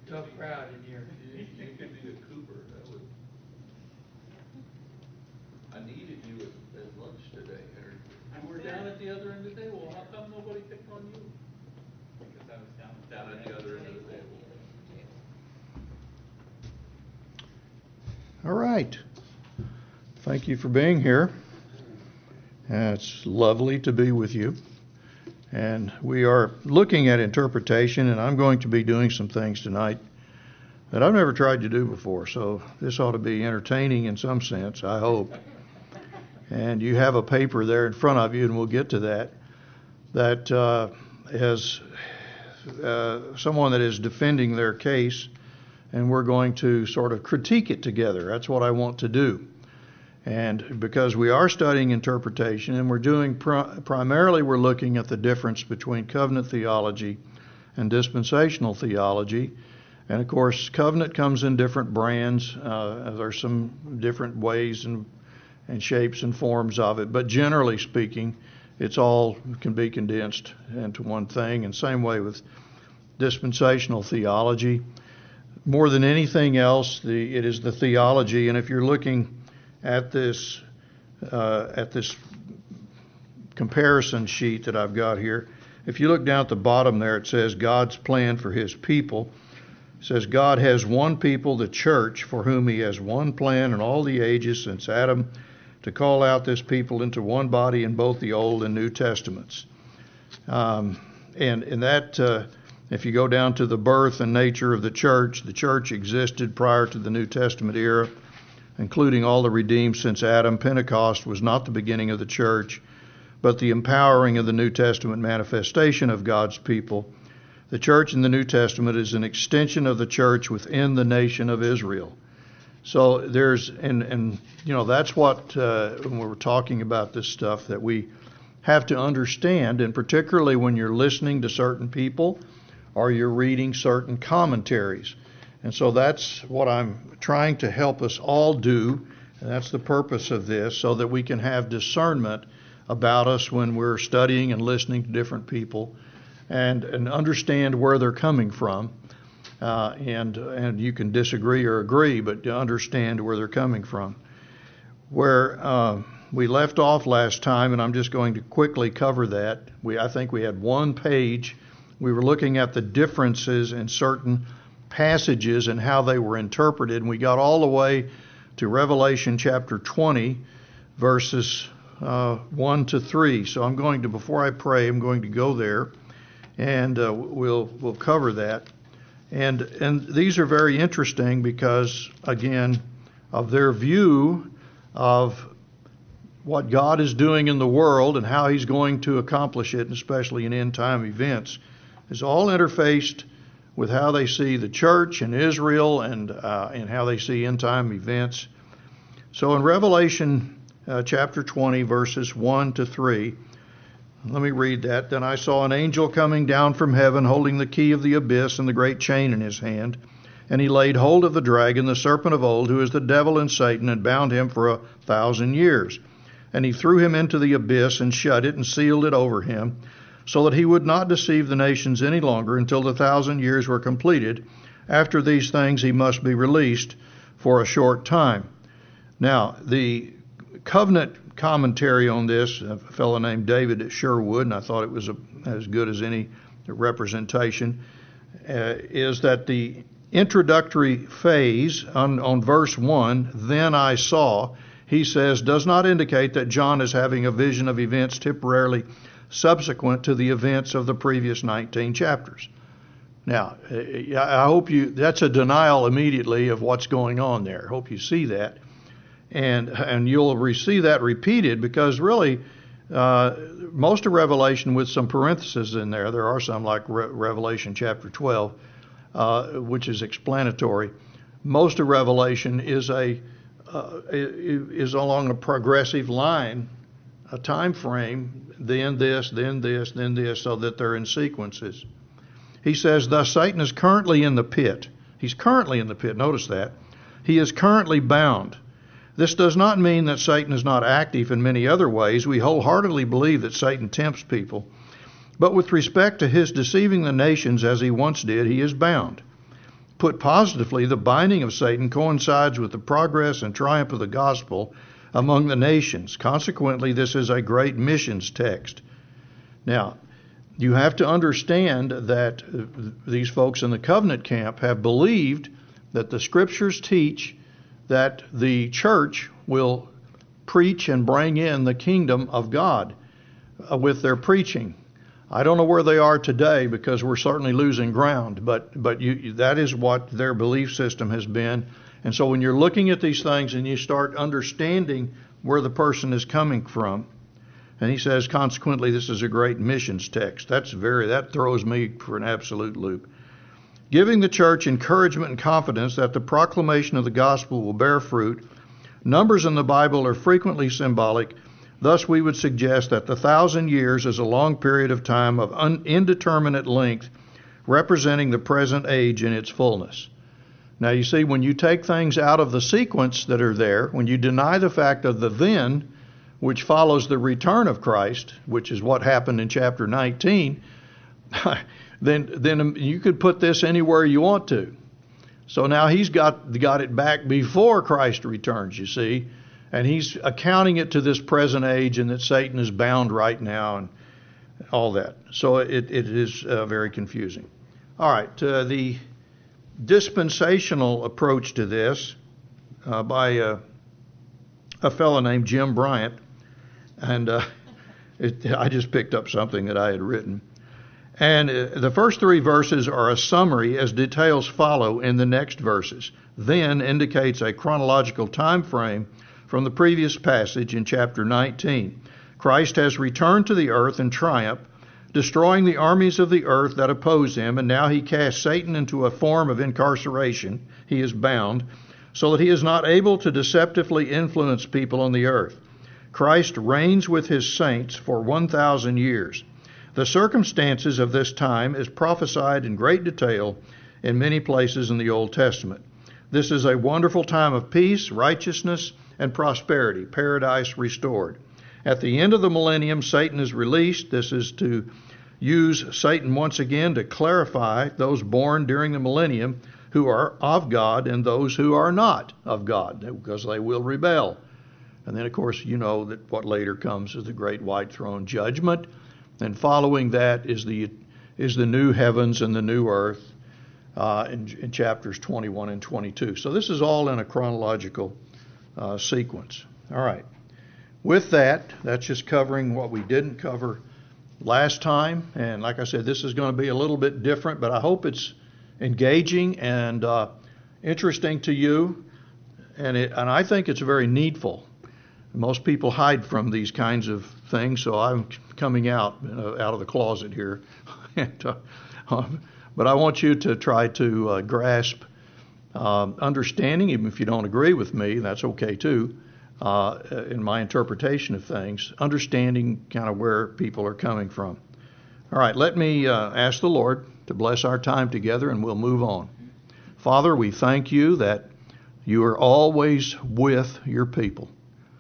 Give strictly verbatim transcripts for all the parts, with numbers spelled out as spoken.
tough crowd in here. You, you could be a Cooper, that would. I needed you at, at lunch today, Harry. You were down at the other end of the table. How come nobody picked on you? Because I was down, down at the other end of the table. All right. Thank you for being here. Uh, it's lovely to be with you. And we are looking at interpretation, and I'm going to be doing some things tonight that I've never tried to do before. So this ought to be entertaining in some sense, I hope. And you have a paper there in front of you, and we'll get to that, that uh, has uh, someone that is defending their case, and we're going to sort of critique it together. That's what I want to do. And because we are studying interpretation, and we're doing pri- primarily we're looking at the difference between covenant theology and dispensational theology. And of course, covenant comes in different brands. Uh, there's some different ways and, and shapes and forms of it. But generally speaking, it's all can be condensed into one thing. And same way with dispensational theology. More than anything else, the, it is the theology. And if you're looking at this uh, at this comparison sheet that I've got here, if you look down at the bottom there, it says God's plan for his people. It says God has one people, the church, for whom he has one plan in all the ages since Adam, to call out this people into one body in both the Old and New Testaments. Um, and and that, uh, if you go down to the birth and nature of the church, the church existed prior to the New Testament era, including all the redeemed since Adam. Pentecost was not the beginning of the church, but the empowering of the New Testament manifestation of God's people. The church in the New Testament is an extension of the church within the nation of Israel. So there's, and, and you know, that's what, uh, when we're talking about this stuff, that we have to understand, and particularly when you're listening to certain people or you're reading certain commentaries. And so that's what I'm trying to help us all do, and that's the purpose of this, so that we can have discernment about us when we're studying and listening to different people, and, and understand where they're coming from. Uh, and and you can disagree or agree, but to understand where they're coming from. Where uh, we left off last time, and I'm just going to quickly cover that. We I think we had one page. We were looking at the differences in certain passages and how they were interpreted, and we got all the way to Revelation chapter twenty, verses uh, one to three. So I'm going to, before I pray, I'm going to go there, and uh, we'll we'll cover that. And and these are very interesting because, again, of their view of what God is doing in the world and how he's going to accomplish it, and especially in end time events, is all interfaced with how they see the church and Israel, and uh, and how they see end time events. So in Revelation uh, chapter twenty, verses one to three, let me read that. Then I saw an angel coming down from heaven, holding the key of the abyss and the great chain in his hand. And he laid hold of the dragon, the serpent of old, who is the devil and Satan, and bound him for a thousand years. And he threw him into the abyss and shut it and sealed it over him, so that he would not deceive the nations any longer until the thousand years were completed. After these things he must be released for a short time. Now, the covenant commentary on this, a fellow named David Sherwood, and I thought it was a, as good as any representation, uh, is that the introductory phase on, on verse one, then I saw, he says, does not indicate that John is having a vision of events temporarily subsequent to the events of the previous nineteen chapters. Now, I hope you, that's a denial immediately of what's going on there. I hope you see that. And and you'll see that repeated because really uh, most of Revelation with some parentheses in there, there are some like Re- Revelation chapter twelve, uh, which is explanatory. Most of Revelation is a uh, is along a progressive line, a time frame, then this, then this, then this, so that they're in sequences. He says, thus Satan is currently in the pit. He's currently in the pit. Notice that. He is currently bound. This does not mean that Satan is not active in many other ways. We wholeheartedly believe that Satan tempts people. But with respect to his deceiving the nations as he once did, he is bound. put positively, the binding of Satan coincides with the progress and triumph of the gospel among the nations. Consequently, this is a great missions text. Now, you have to understand that these folks in the covenant camp have believed that the scriptures teach that the church will preach and bring in the kingdom of God uh, with their preaching. I don't know where they are today because we're certainly losing ground, but but you, that is what their belief system has been. And so when you're looking at these things and you start understanding where the person is coming from, and he says, consequently, this is a great missions text. That's very that throws me for an absolute loop. Giving the church encouragement and confidence that the proclamation of the gospel will bear fruit. Numbers in the Bible are frequently symbolic. Thus, we would suggest that the thousand years is a long period of time of un- indeterminate length, representing the present age in its fullness. Now, you see, when you take things out of the sequence that are there, when you deny the fact of the then, which follows the return of Christ, which is what happened in chapter nineteen, then then you could put this anywhere you want to. So now he's got got it back before Christ returns, you see. And he's accounting it to this present age and that Satan is bound right now and all that. So it, it is uh, very confusing. All right, uh, the dispensational approach to this uh, by uh, a fellow named Jim Bryant. And uh, it, I just picked up something that I had written. And uh, the first three verses are a summary as details follow in the next verses. Then indicates a chronological time frame from the previous passage in chapter nineteen. Christ has returned to the earth in triumph, destroying the armies of the earth that oppose him, and now he casts Satan into a form of incarceration. He is bound, so that he is not able to deceptively influence people on the earth. Christ reigns with his saints for one thousand years. The circumstances of this time is prophesied in great detail in many places in the Old Testament. This is a wonderful time of peace, righteousness, and prosperity, paradise restored. At the end of the millennium, Satan is released. This is to use Satan once again to clarify those born during the millennium who are of God and those who are not of God, because they will rebel. And then, of course, you know that what later comes is the great white throne judgment. And following that is the is the new heavens and the new earth uh, in, in chapters twenty-one and twenty-two. So this is all in a chronological Uh, sequence. All right. With that, that's just covering what we didn't cover last time. And like I said, this is going to be a little bit different, but I hope it's engaging and uh, interesting to you. And it, and I think it's very needful. Most people hide from these kinds of things, so I'm coming out uh, out of the closet here. and, uh, um, but I want you to try to uh, grasp Uh, understanding, even if you don't agree with me, that's okay too, uh, in my interpretation of things, understanding kind of where people are coming from. All right, let me uh, ask the Lord to bless our time together and we'll move on. Father, we thank you that you are always with your people.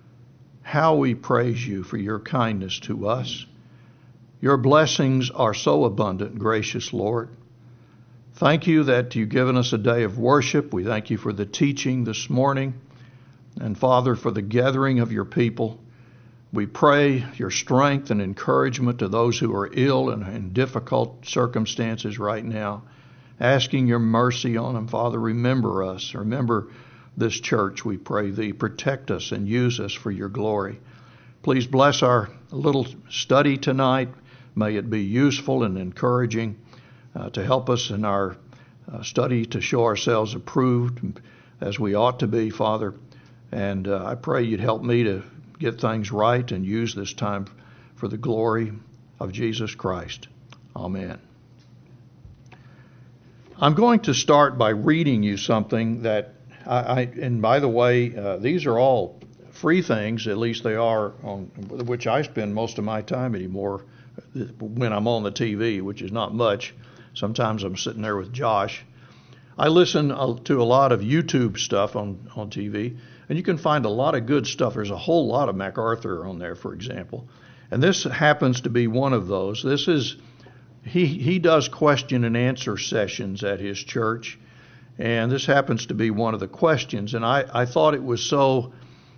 How we praise you for your kindness to us. Your blessings are so abundant, gracious Lord. Thank you that you've given us a day of worship. We thank you for the teaching this morning. And Father, for the gathering of your people. We pray your strength and encouragement to those who are ill and in difficult circumstances right now. Asking your mercy on them, Father. Remember us. Remember this church, we pray thee. Protect us and use us for your glory. Please bless our little study tonight. May it be useful and encouraging. Uh, to help us in our uh, study to show ourselves approved as we ought to be, Father. And uh, I pray you'd help me to get things right and use this time for the glory of Jesus Christ. Amen. I'm going to start by reading you something that I, I and by the way, uh, these are all free things, at least they are, on which I spend most of my time anymore when I'm on the T V, which is not much. Sometimes I'm sitting there with Josh. I listen to a lot of YouTube stuff on, on T V, and you can find a lot of good stuff. There's a whole lot of MacArthur on there, for example. And this happens to be one of those. This is, he, he does question and answer sessions at his church, And this happens to be one of the questions. And I, I thought it was so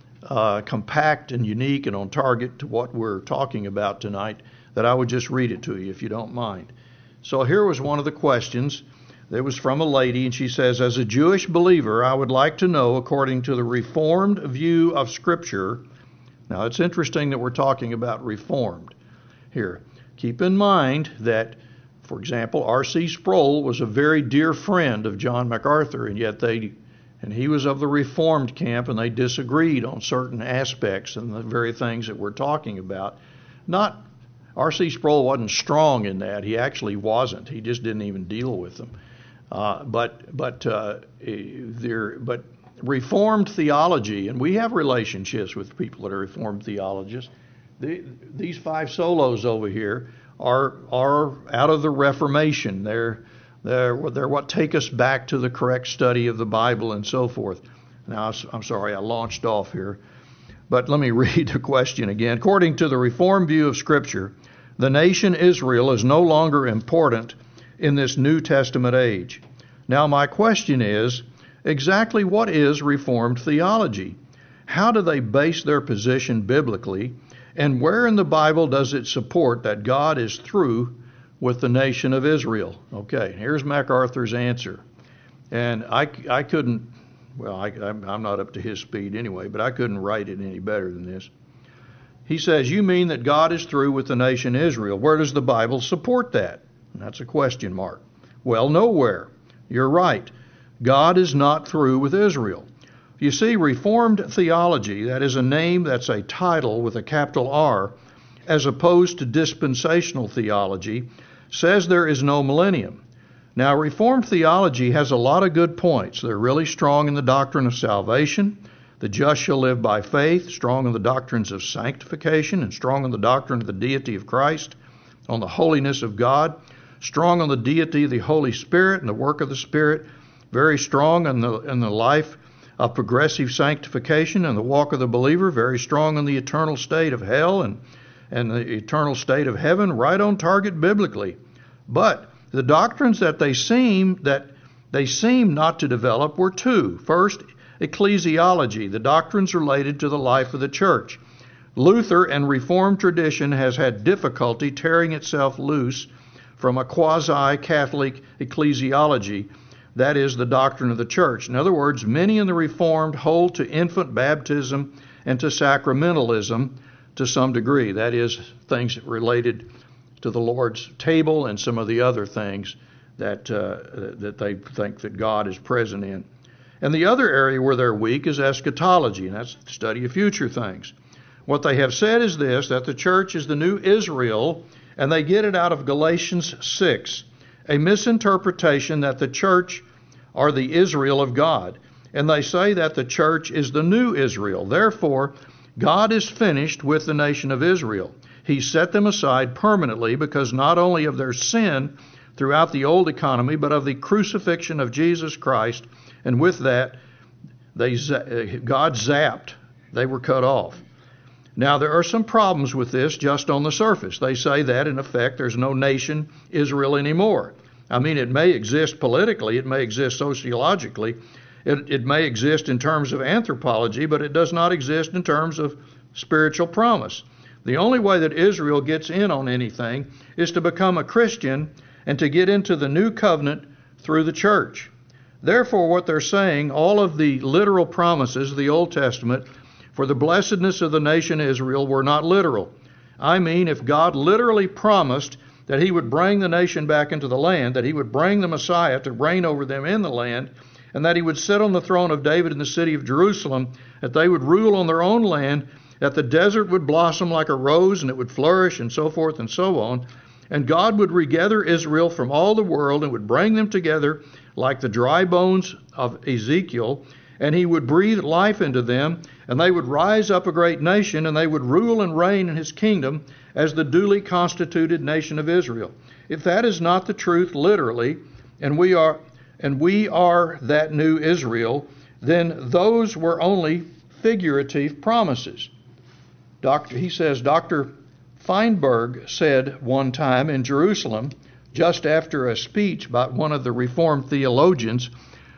uh, compact and unique and on target to what we're talking about tonight that I would just read it to you if you don't mind. So here was one of the questions. It was from a lady, and she says, as a Jewish believer, I would like to know, according to the Reformed view of Scripture. Now, it's interesting that we're talking about Reformed here. Keep in mind that, for example, R C Sproul was a very dear friend of John MacArthur, and yet they, and he was of the Reformed camp, and they disagreed on certain aspects and the very things that we're talking about. Not, R C Sproul wasn't strong in that. He actually wasn't. He just didn't even deal with them. Uh, but but uh, there but Reformed theology, and we have relationships with people that are Reformed theologists. The, these five solos over here are are out of the Reformation. They're they're they're what take us back to the correct study of the Bible and so forth. Now I'm sorry I launched off here, but let me read the question again. According to the Reformed view of Scripture, the nation Israel is no longer important in this New Testament age. Now my question is, exactly what is Reformed theology? How do they base their position biblically? And where in the Bible does it support that God is through with the nation of Israel? Okay, here's MacArthur's answer. And I, I couldn't, well, I, I'm not up to his speed anyway, but I couldn't write it any better than this. He says, you mean that God is through with the nation Israel. Where does the Bible support that? And that's a question mark. Well, nowhere. You're right. God is not through with Israel. You see, Reformed theology, that is a name, that's a title with a capital R, as opposed to dispensational theology, says there is no millennium. Now, Reformed theology has a lot of good points. They're really strong in the doctrine of salvation. The just shall live by faith, strong in the doctrines of sanctification, and strong in the doctrine of the deity of Christ, on the holiness of God, strong on the deity of the Holy Spirit and the work of the Spirit, very strong in the, in the life of progressive sanctification and the walk of the believer, very strong in the eternal state of hell and, and the eternal state of heaven, right on target biblically. But the doctrines that they seem that they seem not to develop were two. First, ecclesiology, the doctrines related to the life of the church. Luther and Reformed tradition has had difficulty tearing itself loose from a quasi-Catholic ecclesiology, that is, the doctrine of the church. In other words, many in the Reformed hold to infant baptism and to sacramentalism to some degree, that is, things related to the Lord's table and some of the other things that uh, that they think that God is present in. And the other area where they're weak is eschatology, and that's the study of future things. What they have said is this, that the church is the new Israel, and they get it out of Galatians six, a misinterpretation that the church are the Israel of God. And they say that the church is the new Israel. Therefore, God is finished with the nation of Israel. He set them aside permanently because not only of their sin throughout the old economy, but of the crucifixion of Jesus Christ. And with that, they God zapped. They were cut off. Now, there are some problems with this just on the surface. They say that, in effect, there's no nation Israel anymore. I mean, it may exist politically, it may exist sociologically, it, it may exist in terms of anthropology, but it does not exist in terms of spiritual promise. The only way that Israel gets in on anything is to become a Christian and to get into the new covenant through the church. Therefore, what they're saying, all of the literal promises of the Old Testament for the blessedness of the nation Israel were not literal. I mean, if God literally promised that he would bring the nation back into the land, that he would bring the Messiah to reign over them in the land, and that he would sit on the throne of David in the city of Jerusalem, that they would rule on their own land, that the desert would blossom like a rose and it would flourish and so forth and so on, and God would regather Israel from all the world and would bring them together like the dry bones of Ezekiel, and he would breathe life into them, and they would rise up a great nation, and they would rule and reign in his kingdom as the duly constituted nation of Israel. If that is not the truth literally, and we are and we are that new Israel, then those were only figurative promises. Doctor, he says, Doctor Feinberg said one time in Jerusalem, just after a speech by one of the Reformed theologians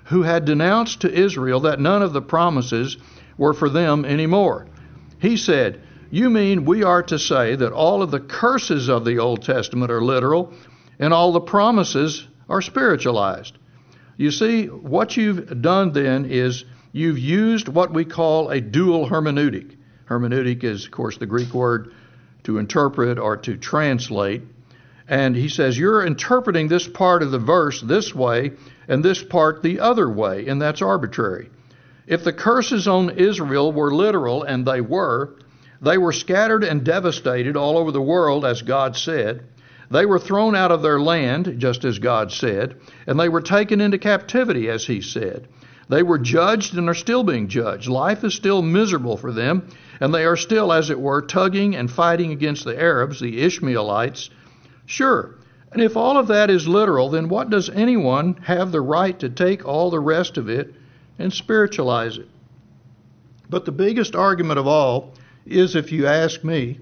who had denounced to Israel that none of the promises were for them anymore. He said, "You mean we are to say that all of the curses of the Old Testament are literal and all the promises are spiritualized?" You see, what you've done then is you've used what we call a dual hermeneutic. Hermeneutic is, of course, the Greek word to interpret or to translate. And he says, you're interpreting this part of the verse this way and this part the other way, and that's arbitrary. If the curses on Israel were literal, and they were, they were scattered and devastated all over the world, as God said. They were thrown out of their land, just as God said, and they were taken into captivity, as he said. They were judged and are still being judged. Life is still miserable for them, and they are still, as it were, tugging and fighting against the Arabs, the Ishmaelites. Sure, and if all of that is literal, then what does anyone have the right to take all the rest of it and spiritualize it? But the biggest argument of all is, if you ask me,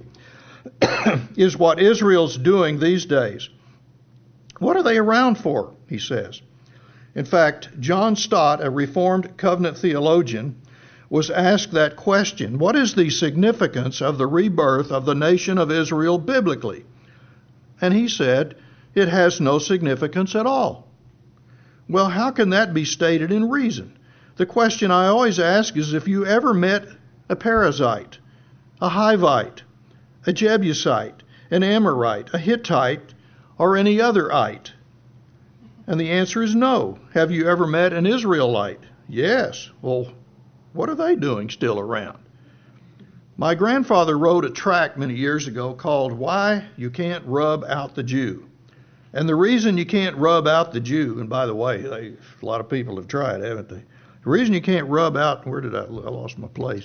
is what Israel's doing these days. What are they around for, he says. In fact, John Stott, a Reformed covenant theologian, was asked that question: what is the significance of the rebirth of the nation of Israel biblically? And he said, it has no significance at all. Well, how can that be stated in reason? The question I always ask is if you ever met a Perizzite, a Hivite, a Jebusite, an Amorite, a Hittite, or any other ite? And the answer is no. Have you ever met an Israelite? Yes. Well, what are they doing still around? My grandfather wrote a tract many years ago called Why You Can't Rub Out the Jew. And the reason you can't rub out the Jew, and by the way, they, a lot of people have tried, haven't they? The reason you can't rub out, where did I, I lost my place.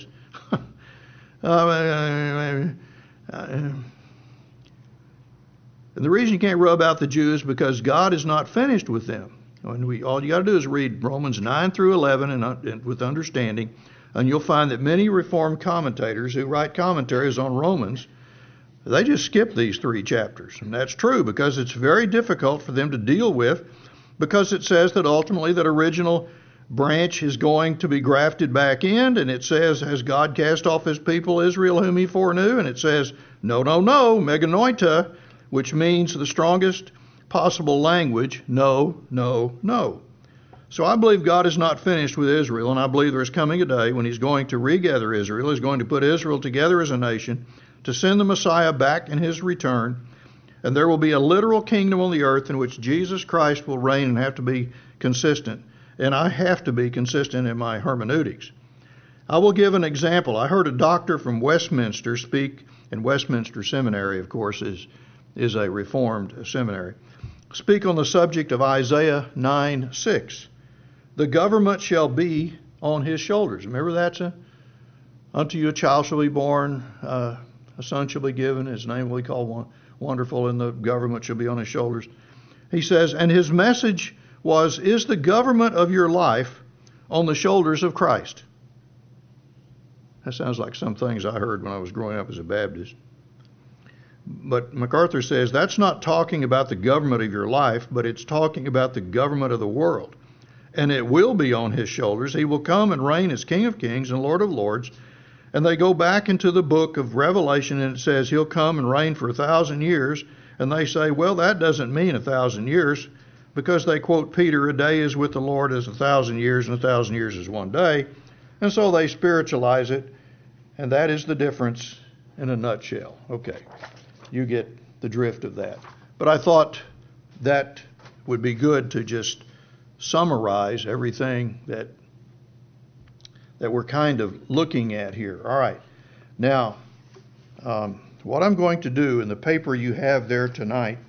uh, And the reason you can't rub out the Jews is because God is not finished with them. And we, all you got to do is read Romans nine through eleven and, and with understanding, and you'll find that many Reformed commentators who write commentaries on Romans, they just skip these three chapters. And that's true because it's very difficult for them to deal with, because it says that ultimately that original branch is going to be grafted back in, and it says, has God cast off his people Israel whom he foreknew? And it says, no, no, no, meganoita, which means the strongest possible language, no, no, no. So I believe God is not finished with Israel, and I believe there is coming a day when he's going to regather Israel. He's going to put Israel together as a nation, to send the Messiah back in his return, and there will be a literal kingdom on the earth in which Jesus Christ will reign and have to be consistent. And I have to be consistent in my hermeneutics. I will give an example. I heard a doctor from Westminster speak, and Westminster Seminary, of course, is, is a Reformed seminary, speak on the subject of Isaiah nine six. The government shall be on his shoulders. Remember that's a, unto you a child shall be born, uh, a son shall be given, his name will be called Wonderful, and the government shall be on his shoulders. He says, and his message was, is the government of your life on the shoulders of Christ? That sounds like some things I heard when I was growing up as a Baptist. But MacArthur says that's not talking about the government of your life, but it's talking about the government of the world. And it will be on his shoulders. He will come and reign as King of Kings and Lord of Lords. And they go back into the book of Revelation, and it says he'll come and reign for a thousand years. And they say, well, that doesn't mean a thousand years, because they quote Peter, a day is with the Lord as a thousand years, and a thousand years is one day. And so they spiritualize it, and that is the difference in a nutshell. Okay, you get the drift of that. But I thought that would be good to just summarize everything that that we're kind of looking at here. All right. Now, um, what I'm going to do in the paper you have there tonight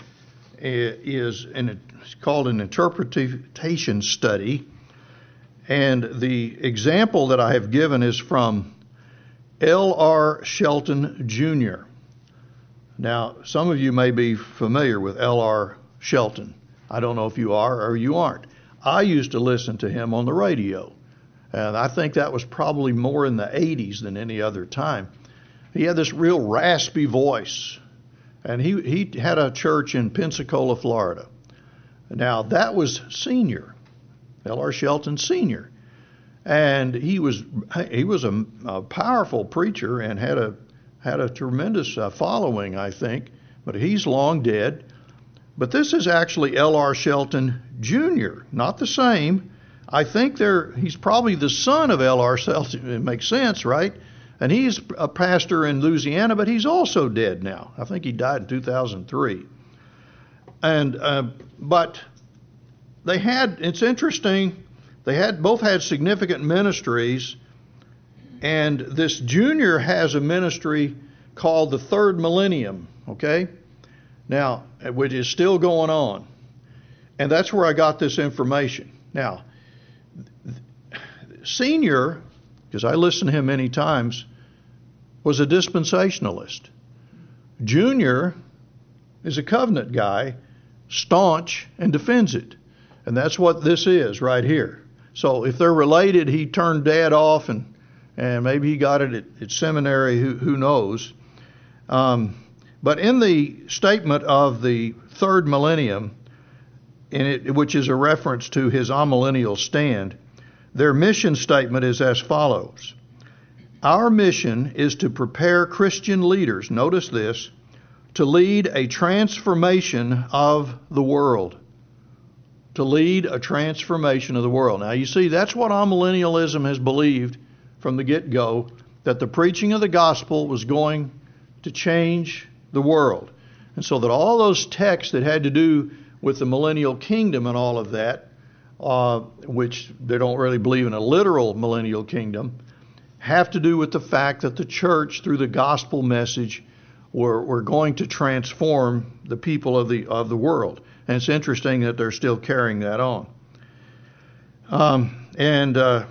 is an, it's called an interpretation study. And the example that I have given is from L R Shelton Junior Now, some of you may be familiar with L R Shelton. I don't know if you are or you aren't. I used to listen to him on the radio, and I think that was probably more in the eighties than any other time. He had this real raspy voice, and he, he had a church in Pensacola, Florida. Now, that was senior. L R Shelton Senior And he was he was a, a powerful preacher and had a had a tremendous uh, following, I think. But he's long dead. But this is actually L R Shelton Junior, not the same. I think they're he's probably the son of L R Shelton. It makes sense, right? And he's a pastor in Louisiana, but he's also dead now. I think he died in two thousand three. And uh, but they had, it's interesting, they had both had significant ministries, and this Junior has a ministry called the Third Millennium, okay? Now, which is still going on. And that's where I got this information. Now, Senior, because I listened to him many times, was a dispensationalist. Junior is a covenant guy, staunch, and defends it. And that's what this is right here. So if they're related, he turned Dad off, and and maybe he got it at, at seminary, who, who knows. Um, but in the statement of the third millennium, in it, which is a reference to his amillennial stand, their mission statement is as follows. Our mission is to prepare Christian leaders, notice this, to lead a transformation of the world. To lead a transformation of the world. Now you see, that's what amillennialism has believed from the get-go, that the preaching of the gospel was going to change the world. And so that all those texts that had to do with the millennial kingdom and all of that, uh, which they don't really believe in a literal millennial kingdom, have to do with the fact that the church, through the gospel message, were, were going to transform the people of the of the world. And it's interesting that they're still carrying that on. Um, and uh,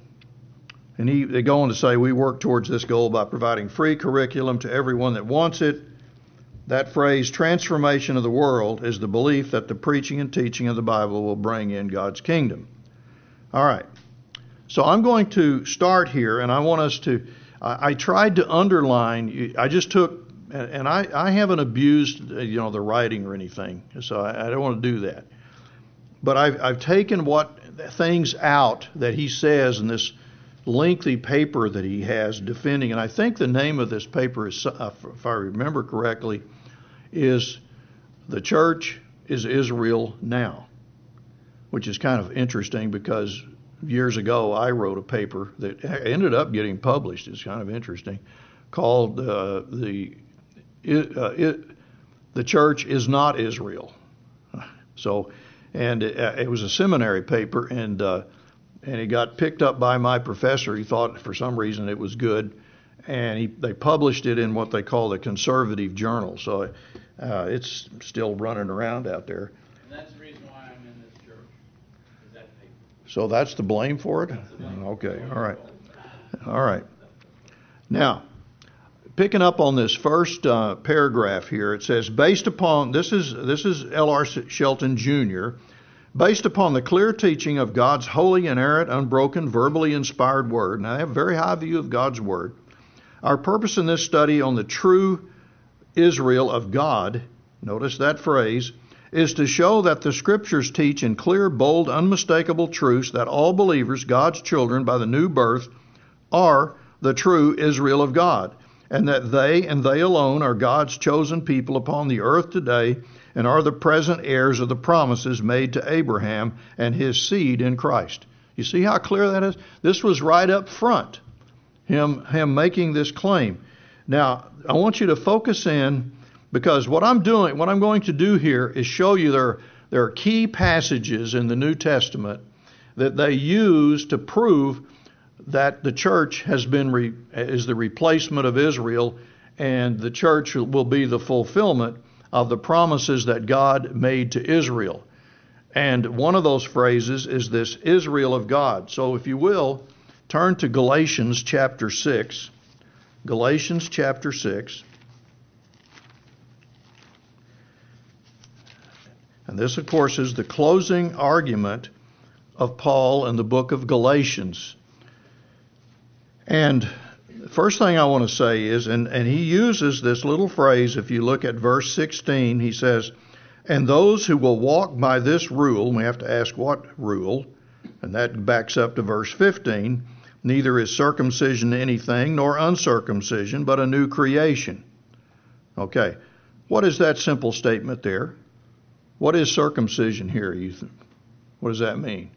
and he, they go on to say, we work towards this goal by providing free curriculum to everyone that wants it. That phrase, transformation of the world, is the belief that the preaching and teaching of the Bible will bring in God's kingdom. All right. So I'm going to start here, and I want us to, I, I tried to underline, I just took, and I, I haven't abused, you know, the writing or anything, so I, I don't want to do that. But I've, I've taken what things out that he says in this lengthy paper that he has defending, and I think the name of this paper is, uh, if I remember correctly, is The Church is Israel Now, which is kind of interesting because years ago I wrote a paper that ended up getting published. It's kind of interesting, called uh, the it, uh, it, The Church is Not Israel. So, and it, it was a seminary paper, and uh, and it got picked up by my professor. He thought for some reason it was good, and he, they published it in what they call the Conservative Journal. So uh, it's still running around out there. And that's the reason why I'm in this church, is that paper. So that's the blame for it? Okay, all right. All right. Now, picking up on this first uh, paragraph here, it says, based upon, this is this is L R Shelton Junior, based upon the clear teaching of God's holy, inerrant, unbroken, verbally inspired word. Now, I have a very high view of God's word. Our purpose in this study on the true Israel of God, notice that phrase, is to show that the Scriptures teach in clear, bold, unmistakable truths that all believers, God's children by the new birth, are the true Israel of God, and that they and they alone are God's chosen people upon the earth today and are the present heirs of the promises made to Abraham and his seed in Christ. You see how clear that is? This was right up front, him, him making this claim. Now, I want you to focus in, because what I'm doing, what I'm going to do here is show you there, there are key passages in the New Testament that they use to prove that the church has been re, is the replacement of Israel, and the church will be the fulfillment of the promises that God made to Israel. And one of those phrases is this Israel of God. So if you will, turn to Galatians chapter six. Galatians chapter six. And this, of course, is the closing argument of Paul in the book of Galatians. And the first thing I want to say is, and, and he uses this little phrase, if you look at verse sixteen, he says, and those who will walk by this rule, and we have to ask what rule, And that backs up to verse fifteen. Neither is circumcision anything, nor uncircumcision, but a new creation. Okay. What is that simple statement there? What is circumcision here, Ethan? What does that mean?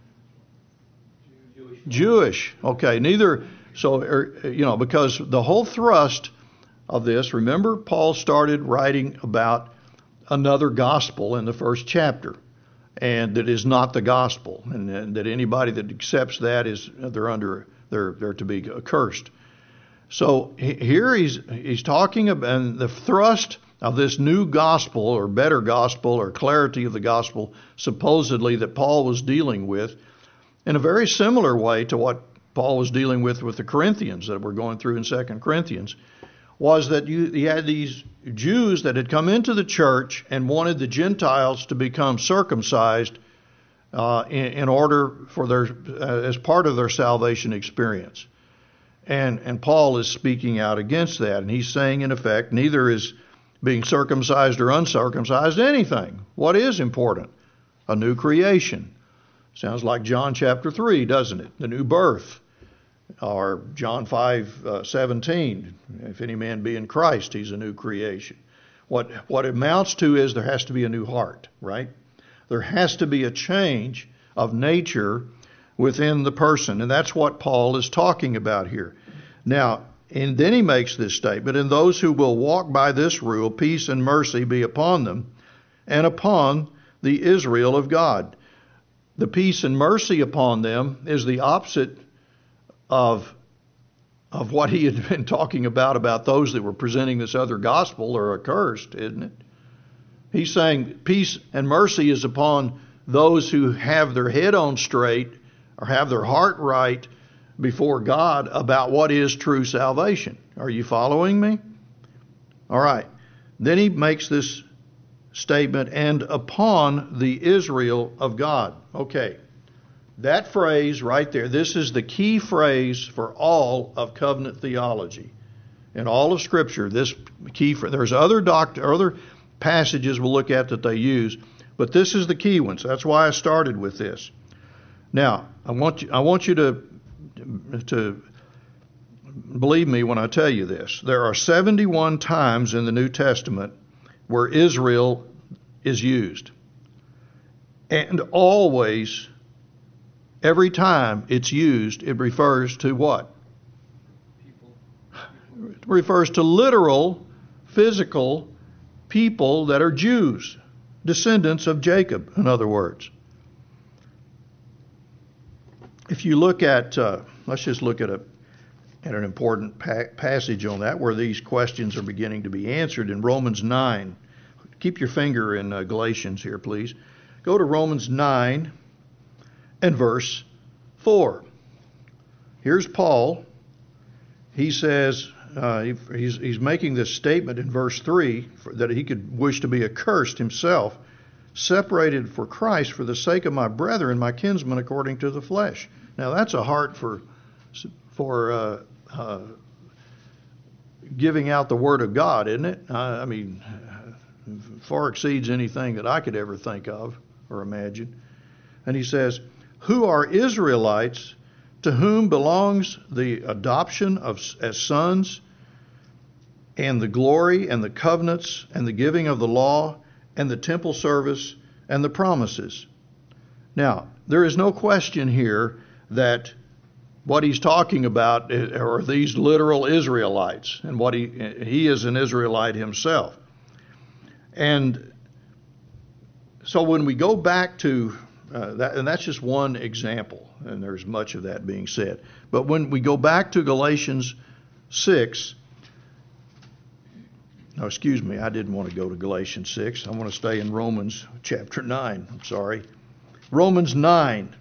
Jewish. Jewish. Okay. Neither, so, er, you know, because the whole thrust of this, remember, Paul started writing about another gospel in the first chapter, and that is not the gospel, and, and that anybody that accepts that is, they're under, they're, they're to be accursed. So here he's, he's talking about, and the thrust of this new gospel, or better gospel, or clarity of the gospel, supposedly, that Paul was dealing with, in a very similar way to what Paul was dealing with with the Corinthians that we're going through in Second Corinthians, was that you, you had these Jews that had come into the church and wanted the Gentiles to become circumcised uh, in, in order for their, uh, as part of their salvation experience. And, and Paul is speaking out against that, and he's saying, in effect, neither is being circumcised or uncircumcised anything. What is important? A new creation. Sounds like John chapter three, doesn't it? The new birth. Or John five seventeen, if any man be in Christ, he's a new creation. What, what it amounts to is there has to be a new heart, right? There has to be a change of nature within the person, and that's what Paul is talking about here. Now, and then he makes this statement, and those who will walk by this rule, peace and mercy be upon them, and upon the Israel of God. The peace and mercy upon them is the opposite of, of what he had been talking about, about those that were presenting this other gospel are accursed, isn't it? He's saying peace and mercy is upon those who have their head on straight, or have their heart right before God about what is true salvation. Are you following me? All right. Then he makes this statement, and upon the Israel of God. Okay. That phrase right there, this is the key phrase for all of covenant theology. In all of Scripture, this key, there's other doctor, other passages we'll look at that they use, but this is the key one. So that's why I started with this. Now, I want you, I want you to to believe me when I tell you this. There are seventy-one times in the New Testament where Israel is used. And always, every time it's used, it refers to what? People. It refers to literal, physical people that are Jews, descendants of Jacob, in other words. If you look at, uh, let's just look at a at an important pa- passage on that, where these questions are beginning to be answered in Romans nine. Keep your finger in uh, Galatians here, please. Go to Romans nine and verse four. Here's Paul. He says, uh, he, he's, he's making this statement in verse three, for, that he could wish to be accursed himself, separated for Christ for the sake of my brethren, my kinsmen according to the flesh. Now that's a heart for for uh, uh, giving out the word of God, isn't it? I, I mean, far exceeds anything that I could ever think of or imagine. And he says, who are Israelites, to whom belongs the adoption of as sons, and the glory and the covenants and the giving of the law and the temple service and the promises. Now, there is no question here that what he's talking about are these literal Israelites, and what he he is an Israelite himself. And so when we go back to uh, that, and that's just one example, and there's much of that being said. But when we go back to Galatians six, no, excuse me, I didn't want to go to Galatians six. I want to stay in Romans chapter nine. I'm sorry. Romans nine.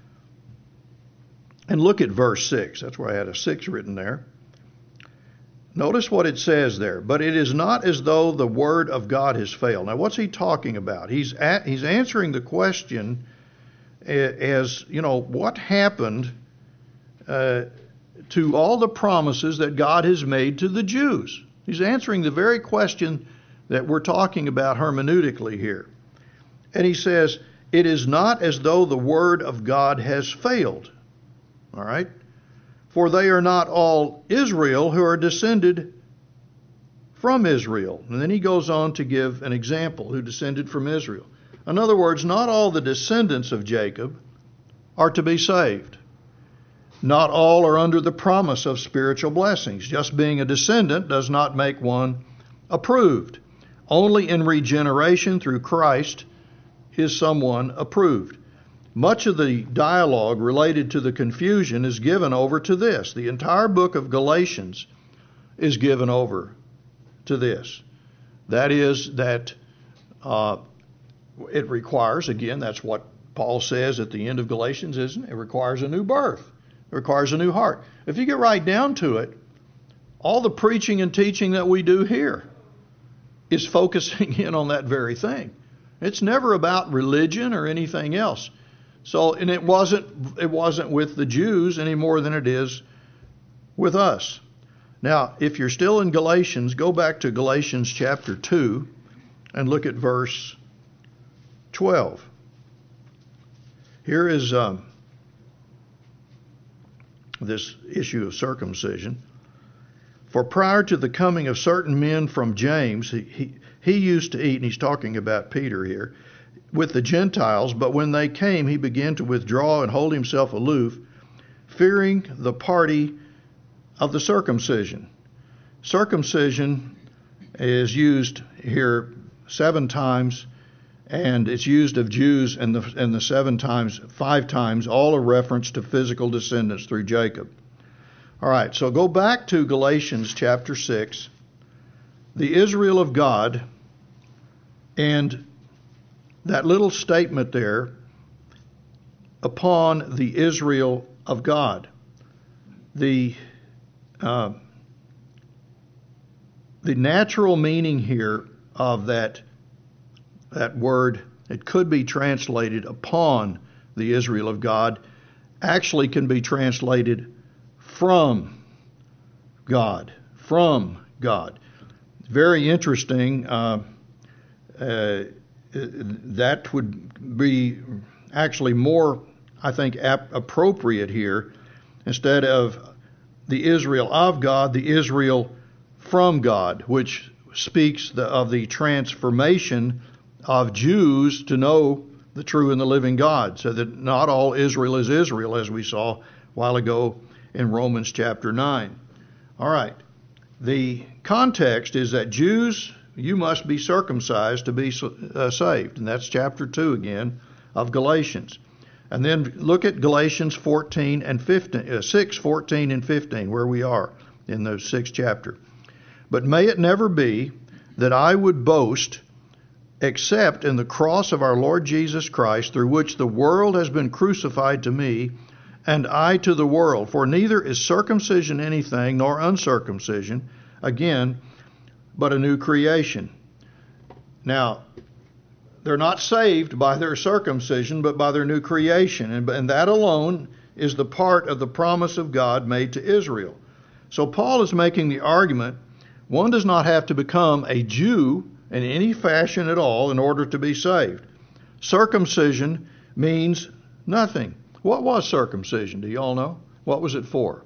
And look at verse six. That's where I had a six written there. Notice what it says there. But it is not as though the word of God has failed. Now, what's he talking about? He's at, he's answering the question as, you know, what happened uh, to all the promises that God has made to the Jews. He's answering the very question that we're talking about hermeneutically here. And he says, it is not as though the word of God has failed. All right? For they are not all Israel who are descended from Israel. And then he goes on to give an example who descended from Israel. In other words, not all the descendants of Jacob are to be saved. Not all are under the promise of spiritual blessings. Just being a descendant does not make one approved. Only in regeneration through Christ is someone approved. Much of the dialogue related to the confusion is given over to this. The entire book of Galatians is given over to this. That is that uh, it requires, again, that's what Paul says at the end of Galatians, isn't it? It requires a new birth. It requires a new heart. If you get right down to it, all the preaching and teaching that we do here is focusing in on that very thing. It's never about religion or anything else. So, and it wasn't it wasn't with the Jews any more than it is with us. Now, if you're still in Galatians, go back to Galatians chapter two and look at verse twelve. Here is um, this issue of circumcision. For prior to the coming of certain men from James, he, he, he used to eat, and he's talking about Peter here, with the Gentiles, but when they came, he began to withdraw and hold himself aloof, fearing the party of the circumcision. Circumcision is used here seven times, and it's used of Jews, and the, and the seven times, five times, all a reference to physical descendants through Jacob. All right, so go back to Galatians chapter six, the Israel of God, and that little statement there, upon the Israel of God. The uh, the natural meaning here of that that word, it could be translated upon the Israel of God, actually can be translated from God, from God. Very interesting. Uh, uh, that would be actually more, I think, ap- appropriate here. Instead of the Israel of God, the Israel from God, which speaks the, of the transformation of Jews to know the true and the living God, so that not all Israel is Israel, as we saw a while ago in Romans chapter nine. All right. The context is that Jews, you must be circumcised to be uh, saved. And that's chapter two again of Galatians. And then look at Galatians fourteen and fifteen, uh, six, fourteen and fifteen, where we are in the sixth chapter. But may it never be that I would boast except in the cross of our Lord Jesus Christ, through which the world has been crucified to me, and I to the world. For neither is circumcision anything, nor uncircumcision, again, but a new creation. Now, they're not saved by their circumcision, but by their new creation. And, and that alone is the part of the promise of God made to Israel. So Paul is making the argument, one does not have to become a Jew in any fashion at all in order to be saved. Circumcision means nothing. What was circumcision? Do you all know? What was it for?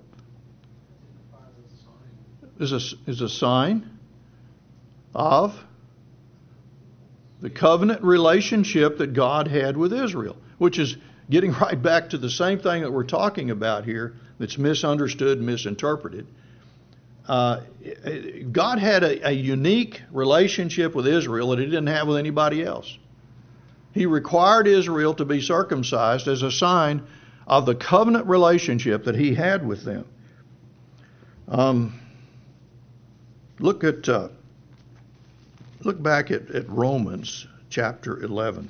Is a, is a sign of the covenant relationship that God had with Israel, which is getting right back to the same thing that we're talking about here that's misunderstood and misinterpreted. Uh, God had a, a unique relationship with Israel that he didn't have with anybody else. He required Israel to be circumcised as a sign of the covenant relationship that he had with them. Um, look at uh, look back at, at Romans chapter eleven.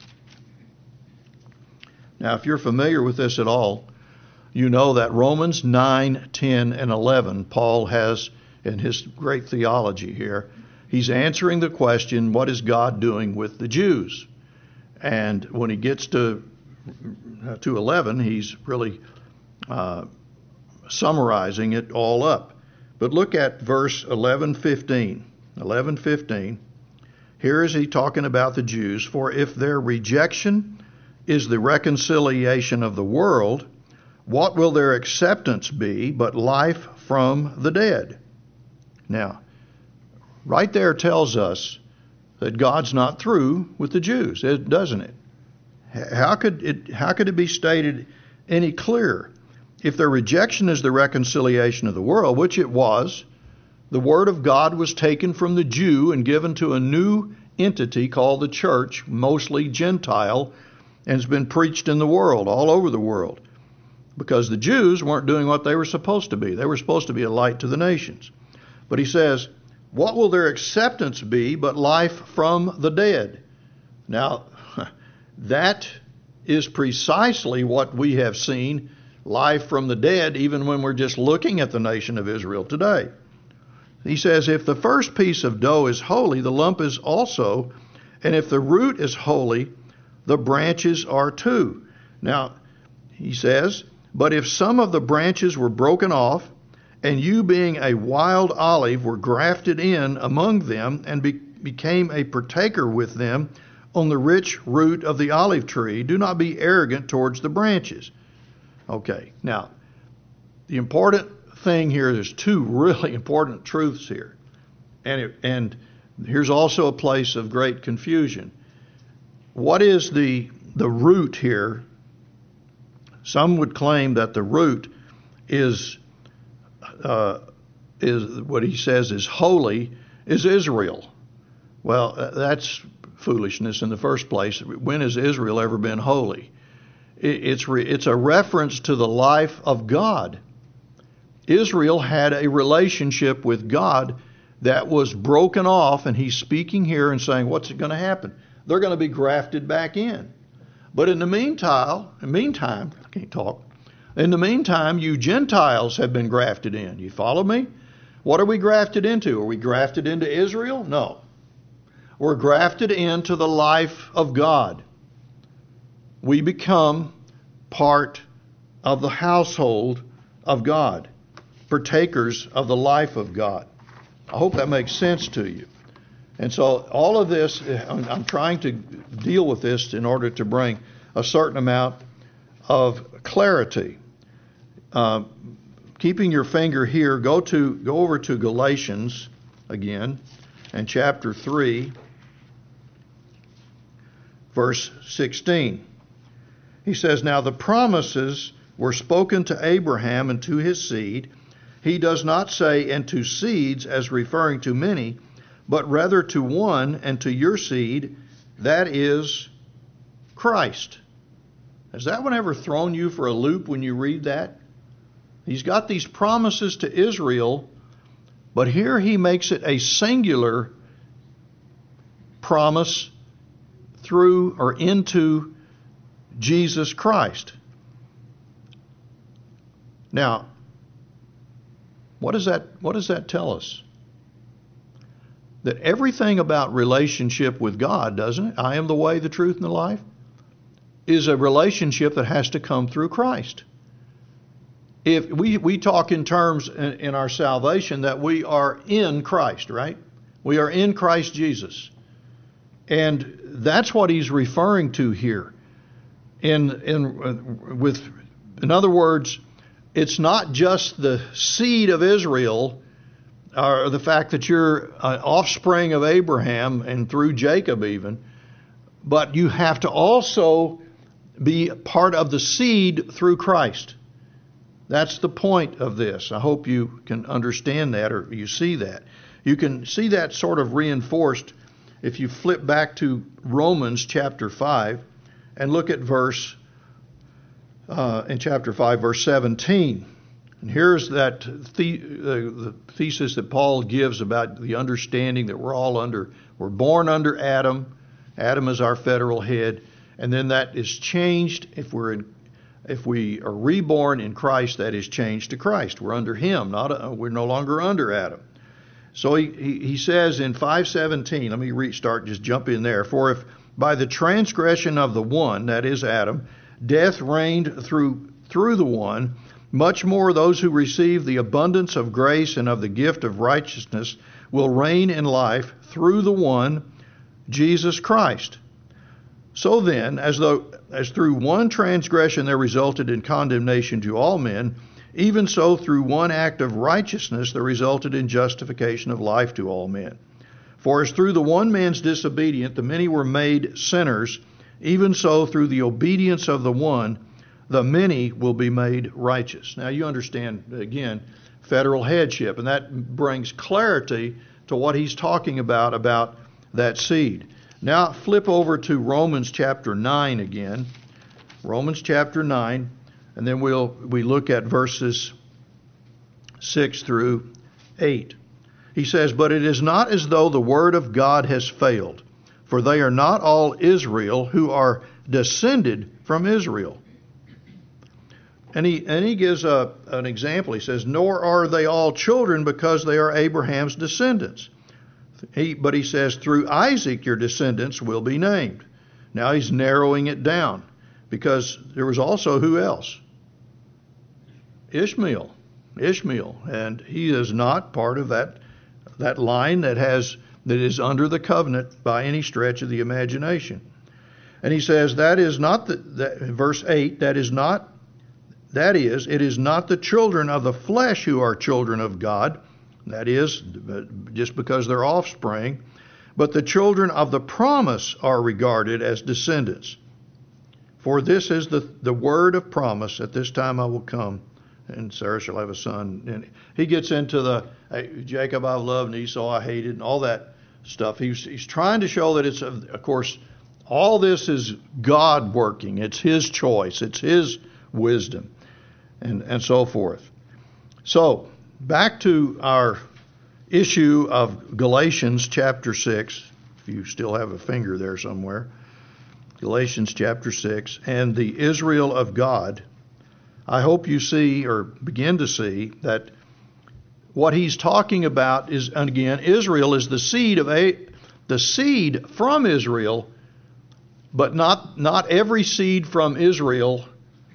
Now, if you're familiar with this at all, you know that Romans nine, ten, and eleven, Paul has in his great theology here, he's answering the question, what is God doing with the Jews? And when he gets to to eleven, he's really uh, summarizing it all up. But look at verse eleven fifteen. eleven fifteen. Here is he talking about the Jews. For if their rejection is the reconciliation of the world, what will their acceptance be but life from the dead? Now, right there tells us that God's not through with the Jews, doesn't it? How could it, how could it be stated any clearer? If their rejection is the reconciliation of the world, which it was, the Word of God was taken from the Jew and given to a new entity called the church, mostly Gentile, and has been preached in the world, all over the world, because the Jews weren't doing what they were supposed to be. They were supposed to be a light to the nations. But he says, what will their acceptance be but life from the dead? Now, that is precisely what we have seen, life from the dead, even when we're just looking at the nation of Israel today. He says, if the first piece of dough is holy, the lump is also, and if the root is holy, the branches are too. Now, he says, but if some of the branches were broken off, and you being a wild olive were grafted in among them, and be- became a partaker with them on the rich root of the olive tree, do not be arrogant towards the branches. Okay, now, the important thing here, there's two really important truths here. And, it, and here's also a place of great confusion. What is the, the root here? Some would claim that the root is, uh, is what he says is holy, is Israel. Well, that's foolishness in the first place. When has Israel ever been holy? It's, re, it's a reference to the life of God. Israel had a relationship with God that was broken off, and he's speaking here and saying, what's going to happen? They're going to be grafted back in. But in the meantime, in the meantime, I can't talk. In the meantime, you Gentiles have been grafted in. You follow me? What are we grafted into? Are we grafted into Israel? No. We're grafted into the life of God. We become part of the household of God, partakers of the life of God. I hope that makes sense to you. And so all of this, I'm trying to deal with this in order to bring a certain amount of clarity. Uh, keeping your finger here, go to go over to Galatians again, and chapter three, verse sixteen. He says, now the promises were spoken to Abraham and to his seed. He does not say, and to seeds, as referring to many, but rather to one, and to your seed, that is Christ. Has that one ever thrown you for a loop when you read that? He's got these promises to Israel, but here he makes it a singular promise through or into Jesus Christ. Now, what does that what does that tell us? That everything about relationship with God, doesn't it? I am the way, the truth, and the life, is a relationship that has to come through Christ. If we, we talk in terms in, in our salvation that we are in Christ, right? We are in Christ Jesus. And that's what he's referring to here. In in with in other words, it's not just the seed of Israel, or the fact that you're an offspring of Abraham and through Jacob even, but you have to also be part of the seed through Christ. That's the point of this. I hope you can understand that, or you see that. You can see that sort of reinforced if you flip back to Romans chapter five and look at verse, uh, in chapter five, verse seventeen. And here's that the, uh, the thesis that Paul gives about the understanding that we're all under. We're born under Adam. Adam is our federal head. And then that is changed if we're in, if we are reborn in Christ, that is changed to Christ. We're under him, not a, we're no longer under Adam. So he, he, he says in five seventeen, let me restart, just jump in there. For if by the transgression of the one, that is Adam, death reigned through through the one, much more those who receive the abundance of grace and of the gift of righteousness will reign in life through the one, Jesus Christ. So then, as though as through one transgression there resulted in condemnation to all men, even so through one act of righteousness there resulted in justification of life to all men. For as through the one man's disobedience the many were made sinners, even so through the obedience of the one the many will be made righteous. Now you understand, again, federal headship, and that brings clarity to what he's talking about, about that seed. Now flip over to Romans chapter nine again. Romans chapter nine, and then we'll we look at verses six through eight. He says, "But it is not as though the word of God has failed, for they are not all Israel who are descended from Israel." And he, and he gives a, an example. He says, "Nor are they all children because they are Abraham's descendants." He, but he says, "Through Isaac your descendants will be named." Now he's narrowing it down, because there was also who else? Ishmael. Ishmael. And he is not part of that, that line that has that is under the covenant by any stretch of the imagination. And he says, that is not the, that, verse eight, that is not That is, it is not the children of the flesh who are children of God, that is, just because they're offspring, but the children of the promise are regarded as descendants. For this is the, the word of promise, at this time I will come, and Sarah shall have a son. And he gets into the, hey, Jacob I loved and Esau I hated, and all that stuff. He's, he's trying to show that it's, of course, all this is God working. It's his choice. It's his wisdom. And, and so forth. So, back to our issue of Galatians chapter six, if you still have a finger there somewhere. Galatians chapter six, and the Israel of God. I hope you see, or begin to see, that what he's talking about is, and again, Israel is the seed of a, the seed from Israel, but not, not every seed from Israel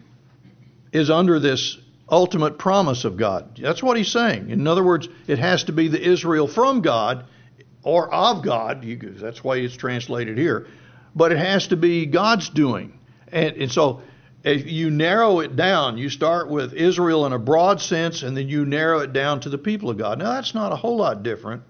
is under this ultimate promise of God. That's what he's saying. In other words, it has to be the Israel from God or of God. You, that's why it's translated here. But it has to be God's doing. And, and so if you narrow it down, you start with Israel in a broad sense, and then you narrow it down to the people of God. Now, that's not a whole lot different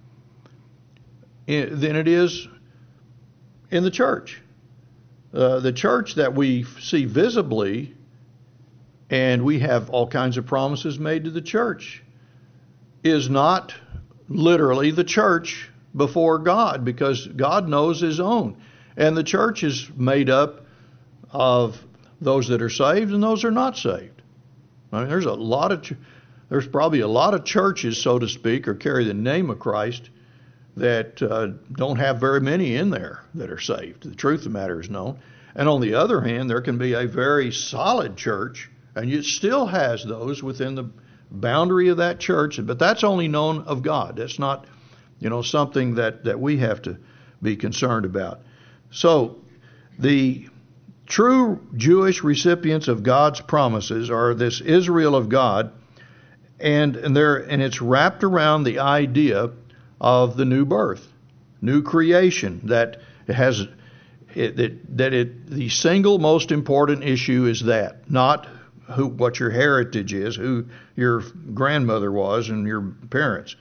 in, than it is in the church. Uh, the church that we see visibly, and we have all kinds of promises made to the church, is not literally the church before God, because God knows his own. And the church is made up of those that are saved and those that are not saved. I mean, there's a lot of, there's probably a lot of churches, so to speak, or carry the name of Christ, that uh, don't have very many in there that are saved. The truth of the matter is known. And on the other hand, there can be a very solid church, and it still has those within the boundary of that church, but that's only known of God. That's not, you know, something that, that we have to be concerned about. So, the true Jewish recipients of God's promises are this Israel of God, and and they're and it's wrapped around the idea of the new birth, new creation. That it has it, that that it the single most important issue is that, not who, what your heritage is, who your grandmother was and your parents.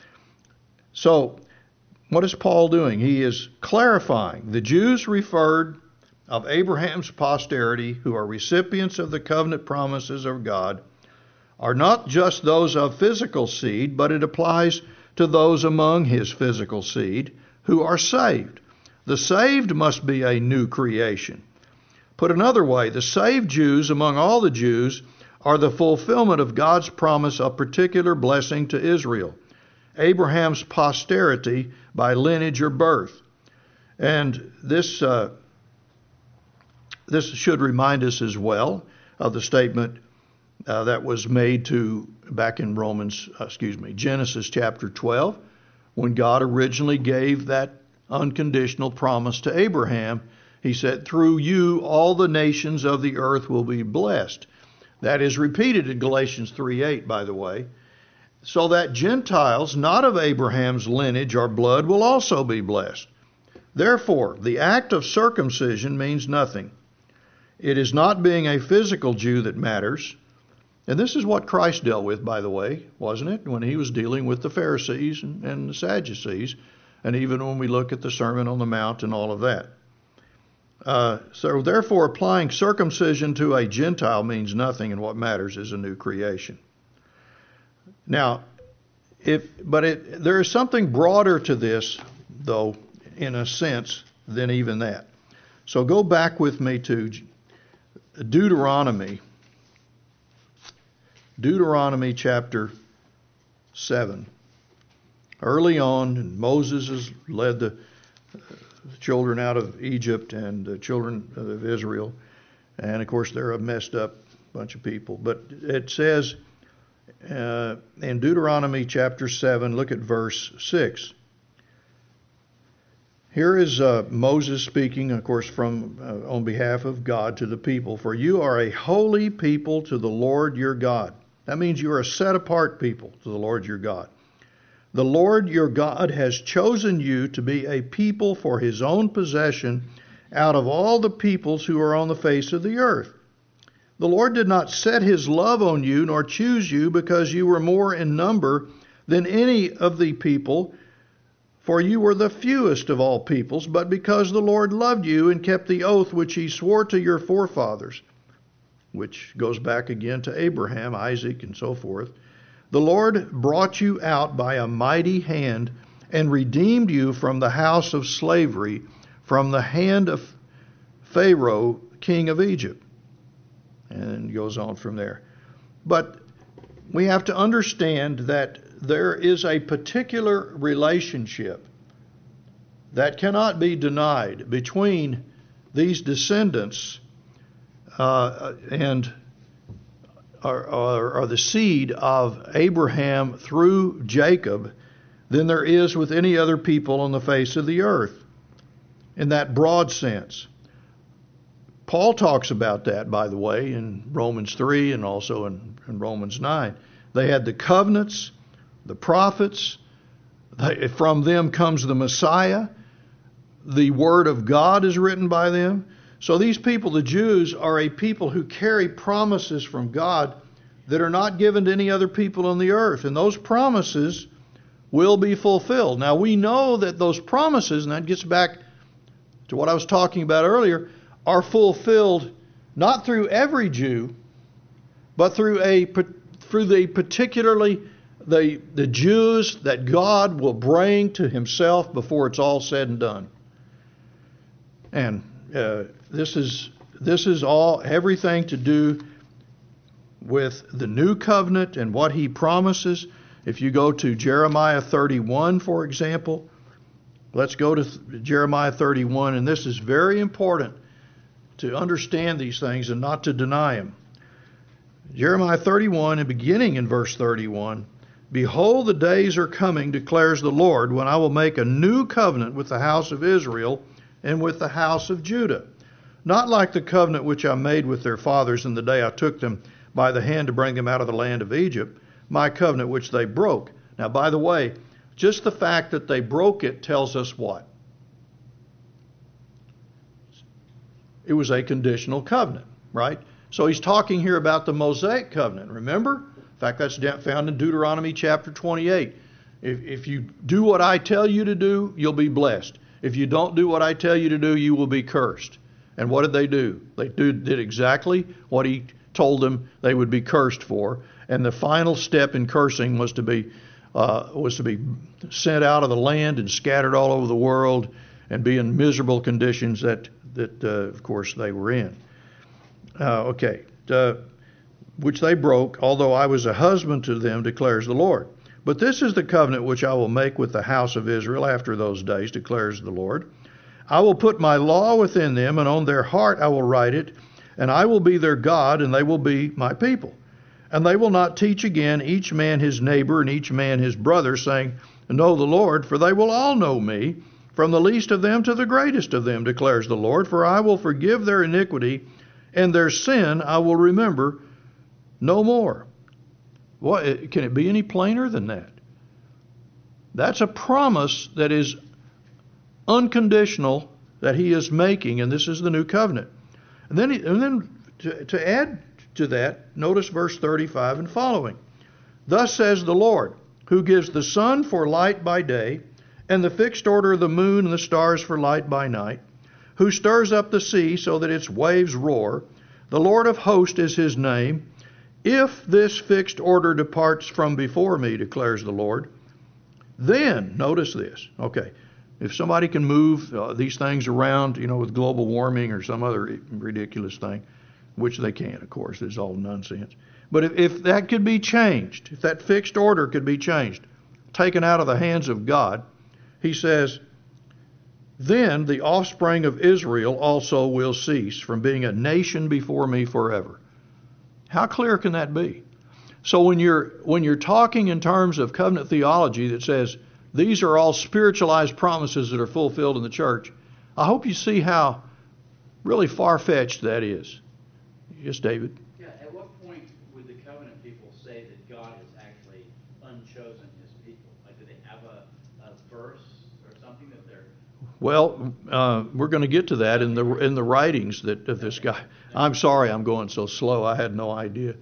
So, what is Paul doing? He is clarifying. The Jews referred of Abraham's posterity, who are recipients of the covenant promises of God, are not just those of physical seed, but it applies to those among his physical seed who are saved. The saved must be a new creation. Put another way, the saved Jews among all the Jews are the fulfillment of God's promise of particular blessing to Israel, Abraham's posterity by lineage or birth. And this uh, this should remind us as well of the statement uh, that was made to back in Romans, uh, excuse me, Genesis chapter twelve, when God originally gave that unconditional promise to Abraham. He said, "Through you all the nations of the earth will be blessed." That is repeated in Galatians three eight, by the way. So that Gentiles not of Abraham's lineage or blood will also be blessed. Therefore, the act of circumcision means nothing, It is not being a physical Jew that matters. And this is what Christ dealt with, by the way, wasn't it? When he was dealing with the Pharisees and, and the Sadducees, and even when we look at the Sermon on the Mount and all of that. Uh, so therefore, applying circumcision to a Gentile means nothing, and what matters is a new creation. Now, if but it, there is something broader to this, though, in a sense, than even that. So go back with me to Deuteronomy. Deuteronomy chapter seven. Early on, Moses has led the children out of Egypt and the children of Israel. And of course, they're a messed up bunch of people. But it says uh, in Deuteronomy chapter seven, look at verse six. Here is uh, Moses speaking, of course, from uh, on behalf of God to the people. For you are a holy people to the Lord your God. That means you are a set-apart people to the Lord your God. The Lord your God has chosen you to be a people for his own possession out of all the peoples who are on the face of the earth. The Lord did not set his love on you nor choose you because you were more in number than any of the people, for you were the fewest of all peoples, but because the Lord loved you and kept the oath which he swore to your forefathers, which goes back again to Abraham, Isaac, and so forth. The Lord brought you out by a mighty hand and redeemed you from the house of slavery, from the hand of Pharaoh, king of Egypt. And it goes on from there. But we have to understand that there is a particular relationship that cannot be denied between these descendants uh, and are, are, are the seed of Abraham through Jacob than there is with any other people on the face of the earth, in that broad sense. Paul talks about that, by the way, in Romans three and also in, in Romans nine. They had the covenants, the prophets. They, from them comes the Messiah. The Word of God is written by them. So these people, the Jews, are a people who carry promises from God that are not given to any other people on the earth. And those promises will be fulfilled. Now we know that those promises, and that gets back to what I was talking about earlier, are fulfilled not through every Jew, but through a through the particularly the the Jews that God will bring to himself before it's all said and done. And uh, this is this is all everything to do with the new covenant and what he promises. If you go to Jeremiah thirty-one, for example, let's go to Jeremiah thirty-one, and this is very important to understand these things and not to deny them. Jeremiah thirty-one, and beginning in verse thirty-one, behold, the days are coming, declares the Lord, when I will make a new covenant with the house of Israel and with the house of Judah, not like the covenant which I made with their fathers in the day I took them by the hand to bring them out of the land of Egypt, my covenant which they broke. Now, by the way, just the fact that they broke it tells us what? It was a conditional covenant, right? So he's talking here about the Mosaic covenant, remember? In fact, that's found in Deuteronomy chapter twenty-eight. If, if you do what I tell you to do, you'll be blessed. If you don't do what I tell you to do, you will be cursed. And what did they do? They do, did exactly what he told them they would be cursed for. And the final step in cursing was to be uh, was to be sent out of the land and scattered all over the world and be in miserable conditions that, that uh, of course, they were in. Uh, okay. Uh, which they broke, although I was a husband to them, declares the Lord. But this is the covenant which I will make with the house of Israel after those days, declares the Lord. I will put my law within them, and on their heart I will write it, and I will be their God, and they will be my people. And they will not teach again each man his neighbor and each man his brother, saying, know the Lord, for they will all know me, from the least of them to the greatest of them, declares the Lord. For I will forgive their iniquity, and their sin I will remember no more. What, can it be any plainer than that? That's a promise that is unconditional that he is making, and this is the new covenant. And then, and then to, to add to that, notice verse thirty-five and following. Thus says the Lord, who gives the sun for light by day, and the fixed order of the moon and the stars for light by night, who stirs up the sea so that its waves roar. The Lord of hosts is his name. If this fixed order departs from before me, declares the Lord, then, notice this, okay, if somebody can move uh, these things around, you know, with global warming or some other ridiculous thing, which they can't, of course, it's all nonsense. But if, if that could be changed, if that fixed order could be changed, taken out of the hands of God, he says, then the offspring of Israel also will cease from being a nation before me forever. How clear can that be? So when you're when you're talking in terms of covenant theology that says these are all spiritualized promises that are fulfilled in the church, I hope you see how really far-fetched that is. Yes, David? Yeah, at what point would the covenant people say that God has actually unchosen his people? Like, do they have a, a verse or something that they're... Well, uh, we're going to get to that in the in the writings that of this guy. I'm sorry I'm going so slow. I had no idea.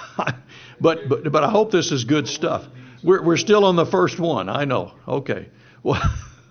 but but but I hope this is good stuff. We're we're still on the first one. I know. Okay. Well,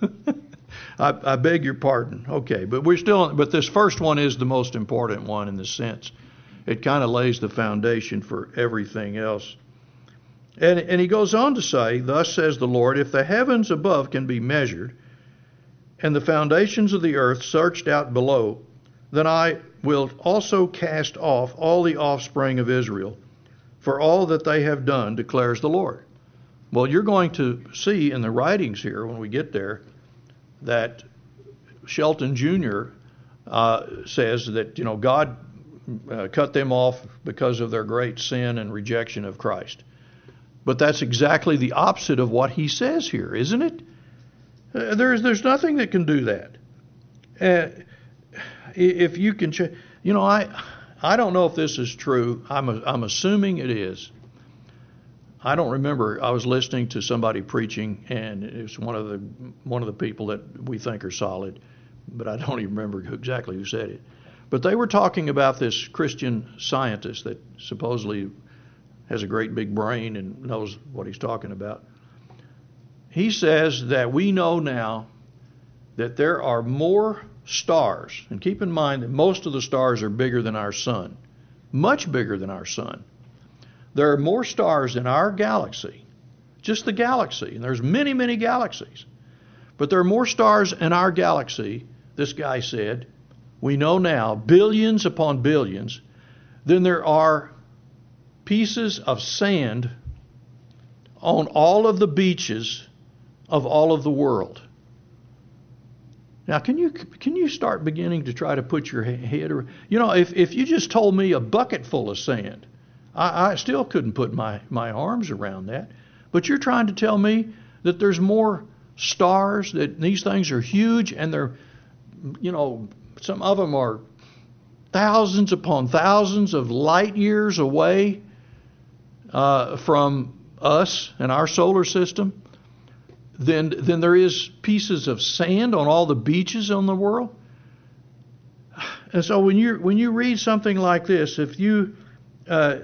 I, I beg your pardon. Okay, but we're still on, but this first one is the most important one in the sense it kind of lays the foundation for everything else. And and he goes on to say, thus says the Lord, if the heavens above can be measured, and the foundations of the earth searched out below, then I will also cast off all the offspring of Israel for all that they have done, declares the Lord. Well, you're going to see in the writings here when we get there that Shelton Junior uh, says that, you know, God uh, cut them off because of their great sin and rejection of Christ. But that's exactly the opposite of what he says here, isn't it? Uh, there's there's nothing that can do that. Uh, if you can, ch- you know, I I don't know if this is true. I'm a, I'm assuming it is. I don't remember. I was listening to somebody preaching, and it was one of the one of the people that we think are solid, but I don't even remember exactly who said it. But they were talking about this Christian scientist that supposedly has a great big brain and knows what he's talking about. He says that we know now that there are more stars, and keep in mind that most of the stars are bigger than our sun, much bigger than our sun. There are more stars in our galaxy, just the galaxy, and there's many, many galaxies. But there are more stars in our galaxy, this guy said, we know now, billions upon billions, than there are pieces of sand on all of the beaches of all of the world. Now, can you can you start beginning to try to put your head around? You know, if, if you just told me a bucket full of sand, I, I still couldn't put my, my arms around that. But you're trying to tell me that there's more stars, that these things are huge, and they're, you know, some of them are thousands upon thousands of light years away uh, from us and our solar system. Then, then there is pieces of sand on all the beaches on the world. And so when you when you read something like this, if you uh,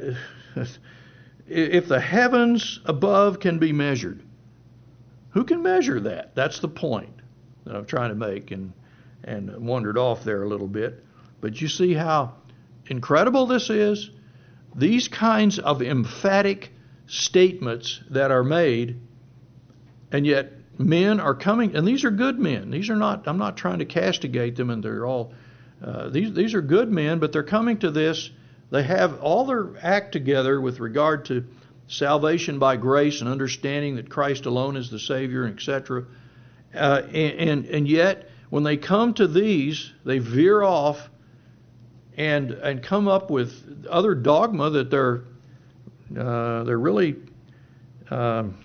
if the heavens above can be measured, who can measure that? That's the point that I'm trying to make, and and wandered off there a little bit. But you see how incredible this is? These kinds of emphatic statements that are made. And yet men are coming, and these are good men. These are not, I'm not trying to castigate them, and they're all, uh, these these are good men, but they're coming to this. They have all their act together with regard to salvation by grace and understanding that Christ alone is the Savior, et cetera. Uh, and, and, and yet, when they come to these, they veer off and and come up with other dogma that they're, uh, they're really... Um,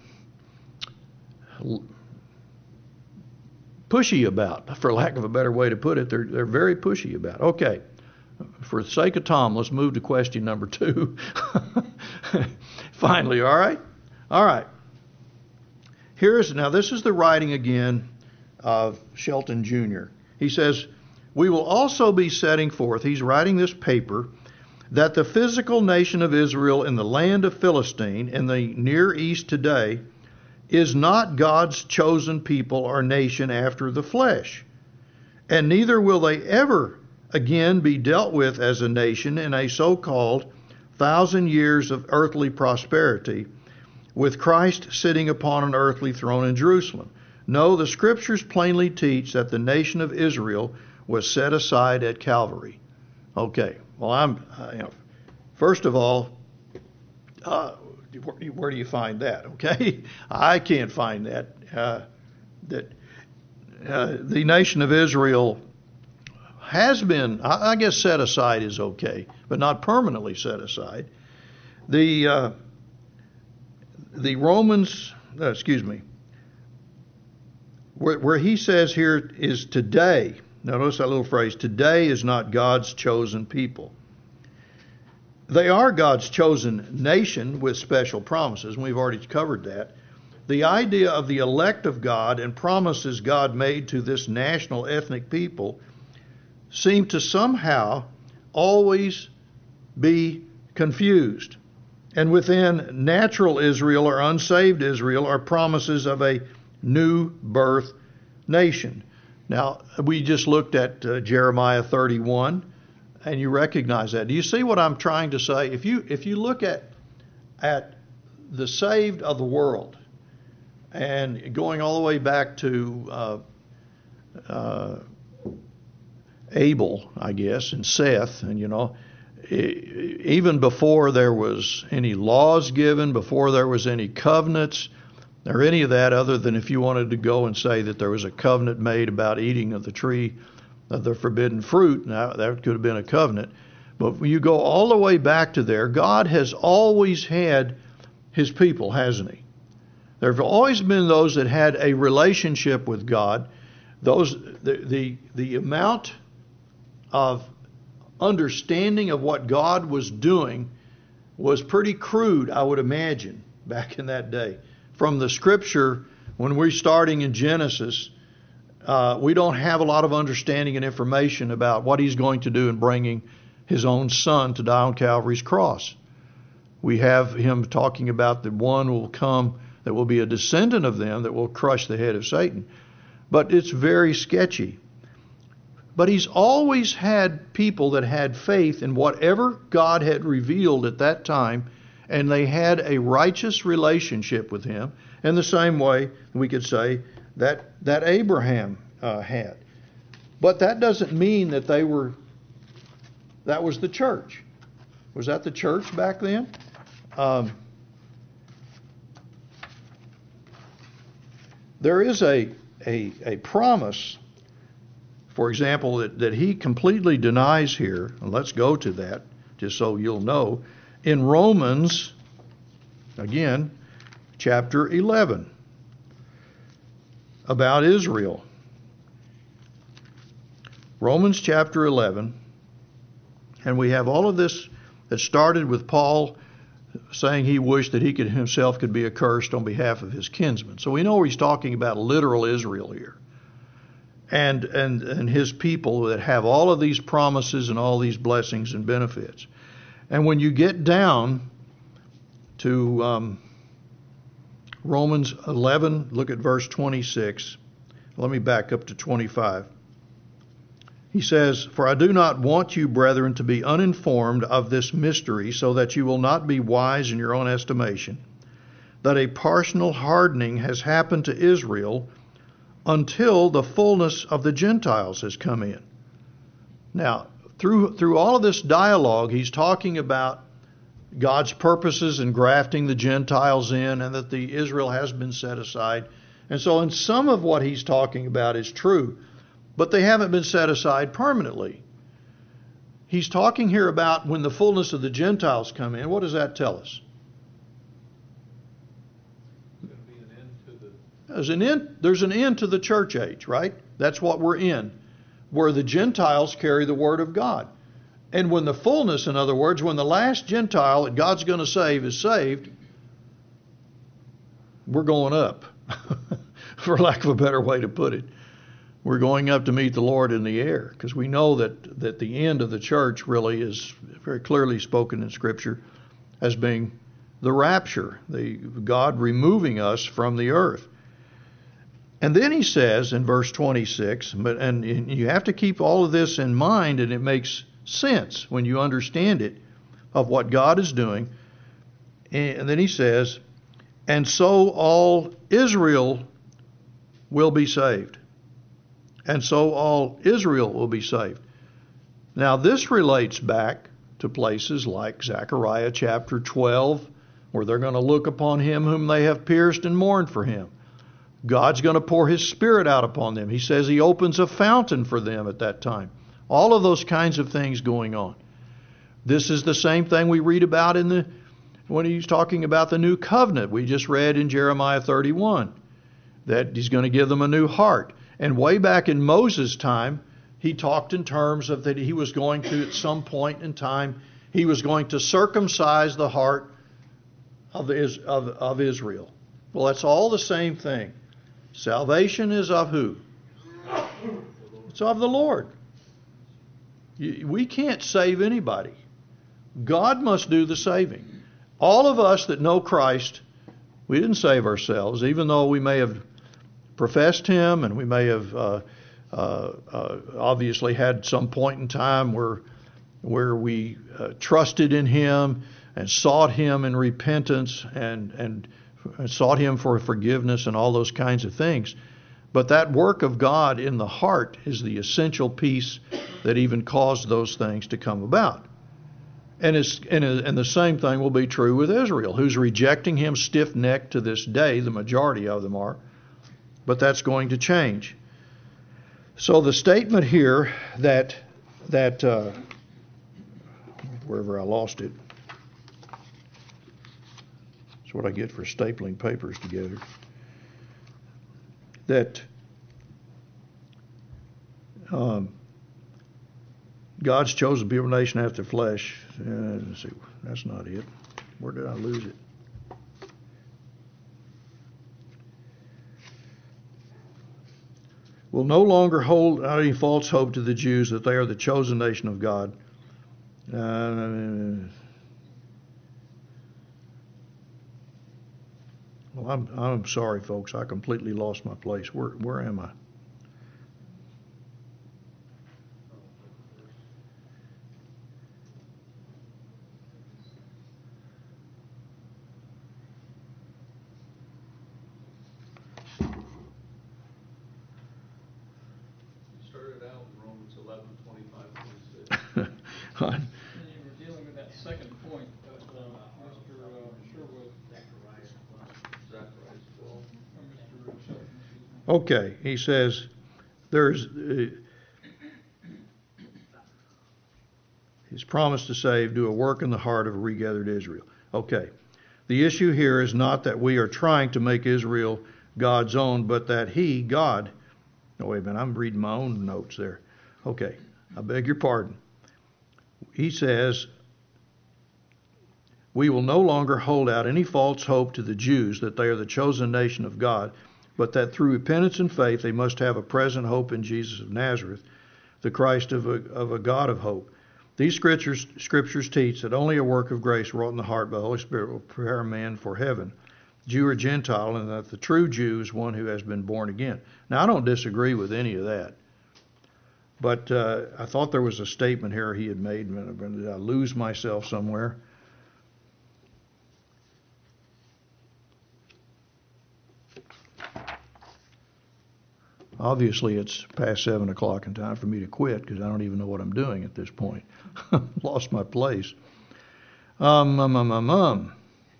pushy about, for lack of a better way to put it. They're they're very pushy about. Okay, for the sake of Tom, let's move to question number two. Finally, all right? All right. Here is, now this is the writing again of Shelton Junior He says, we will also be setting forth, he's writing this paper, that the physical nation of Israel in the land of Philistine, in the Near East today, is not God's chosen people or nation after the flesh. And neither will they ever again be dealt with as a nation in a so-called thousand years of earthly prosperity, with Christ sitting upon an earthly throne in Jerusalem. No, the Scriptures plainly teach that the nation of Israel was set aside at Calvary. Okay, well, I'm, uh, you know, first of all, uh, where, where do you find that? Okay, I can't find that. Uh, that uh, the nation of Israel has been, I, I guess, set aside is okay, but not permanently set aside. The uh, the Romans, uh, excuse me, where, where he says here is today. Now notice that little phrase, today is not God's chosen people. They are God's chosen nation with special promises, and we've already covered that. The idea of the elect of God and promises God made to this national ethnic people seem to somehow always be confused. And within natural Israel or unsaved Israel are promises of a new birth nation. Now, we just looked at uh, Jeremiah thirty-one, and you recognize that. Do you see what I'm trying to say? If you if you look at at the saved of the world, and going all the way back to uh, uh, Abel, I guess, and Seth, and you know, even before there was any laws given, before there was any covenants, or any of that, other than if you wanted to go and say that there was a covenant made about eating of the tree of the forbidden fruit, now that could have been a covenant. But when you go all the way back to there, God has always had his people, hasn't he? There have always been those that had a relationship with God. Those the the, the amount of understanding of what God was doing was pretty crude, I would imagine, back in that day. From the Scripture, when we're starting in Genesis, uh, we don't have a lot of understanding and information about what he's going to do in bringing his own son to die on Calvary's cross. We have him talking about the one will come that will be a descendant of them that will crush the head of Satan. But it's very sketchy. But he's always had people that had faith in whatever God had revealed at that time, and they had a righteous relationship with him in the same way we could say that, that Abraham uh, had. But that doesn't mean that they were, that was the church. Was that the church back then? Um, there is a, a, a promise, for example, that, that he completely denies here, and let's go to that just so you'll know. In Romans, again, chapter eleven, about Israel. Romans chapter eleven, and we have all of this that started with Paul saying he wished that he could himself could be accursed on behalf of his kinsmen. So we know he's talking about literal Israel here. And, and, and his people that have all of these promises and all these blessings and benefits. And when you get down to um, Romans eleven, look at verse twenty-six. Let me back up to twenty-five. He says, "For I do not want you, brethren, to be uninformed of this mystery, so that you will not be wise in your own estimation, that a partial hardening has happened to Israel until the fullness of the Gentiles has come in." Now, through through all of this dialogue, he's talking about God's purposes in grafting the Gentiles in, and that the Israel has been set aside. And so in some of what he's talking about is true, but they haven't been set aside permanently. He's talking here about when the fullness of the Gentiles come in. What does that tell us? There's going to be an end to the... There's an end, there's an end to the church age, right? That's what we're in, where the Gentiles carry the Word of God. And when the fullness, in other words, when the last Gentile that God's going to save is saved, we're going up, for lack of a better way to put it. we're going up to meet the Lord in the air, because we know that, that the end of the church really is very clearly spoken in Scripture as being the rapture, the God removing us from the earth. And then he says in verse twenty-six, but and you have to keep all of this in mind, and it makes sense when you understand it, of what God is doing. And then he says, and so all Israel will be saved. And so all Israel will be saved. Now this relates back to places like Zechariah chapter twelve, where they're going to look upon him whom they have pierced and mourned for him. God's going to pour his Spirit out upon them. He says he opens a fountain for them at that time. All of those kinds of things going on. This is the same thing we read about in the when he's talking about the new covenant. We just read in Jeremiah thirty-one that he's going to give them a new heart. And way back in Moses' time, he talked in terms of that he was going to, at some point in time, he was going to circumcise the heart of, of, of Israel. Well, that's all the same thing. Salvation is of who? It's of the Lord. We can't save anybody. God must do the saving. All of us that know Christ, we didn't save ourselves, even though we may have professed him and we may have uh, uh, uh, obviously had some point in time where where we uh, trusted in him and sought him in repentance and and sought him for forgiveness and all those kinds of things. But that work of God in the heart is the essential piece that even caused those things to come about. And, it's, and, and the same thing will be true with Israel, who's rejecting him stiff-necked to this day. The majority of them are. But that's going to change. So the statement here that, that uh, wherever I lost it, it's what I get for stapling papers together, that um, God's chosen people, nation after flesh. Uh, let's see, that's not it. Where did I lose it? Will no longer hold out any false hope to the Jews that they are the chosen nation of God. Uh, well, I'm I'm sorry, folks. I completely lost my place. Where where am I? And you were dealing with that second point that uh, Mister Uh, Sherwood, or Mister Shelton, excuse me. Okay, he says there's uh, his promise to save, do a work in the heart of a regathered Israel. Okay, the issue here is not that we are trying to make Israel God's own, but that he, God, no wait a minute, I'm reading my own notes there. Okay, I beg your pardon. He says, we will no longer hold out any false hope to the Jews that they are the chosen nation of God, but that through repentance and faith they must have a present hope in Jesus of Nazareth, the Christ of a, of a God of hope. These scriptures, scriptures teach that only a work of grace wrought in the heart by the Holy Spirit will prepare a man for heaven, Jew or Gentile, and that the true Jew is one who has been born again. Now, I don't disagree with any of that. But uh, I thought there was a statement here he had made. Did I lose myself somewhere? Obviously, it's past seven o'clock and time for me to quit because I don't even know what I'm doing at this point. Lost my place. Um, um, um, um, um.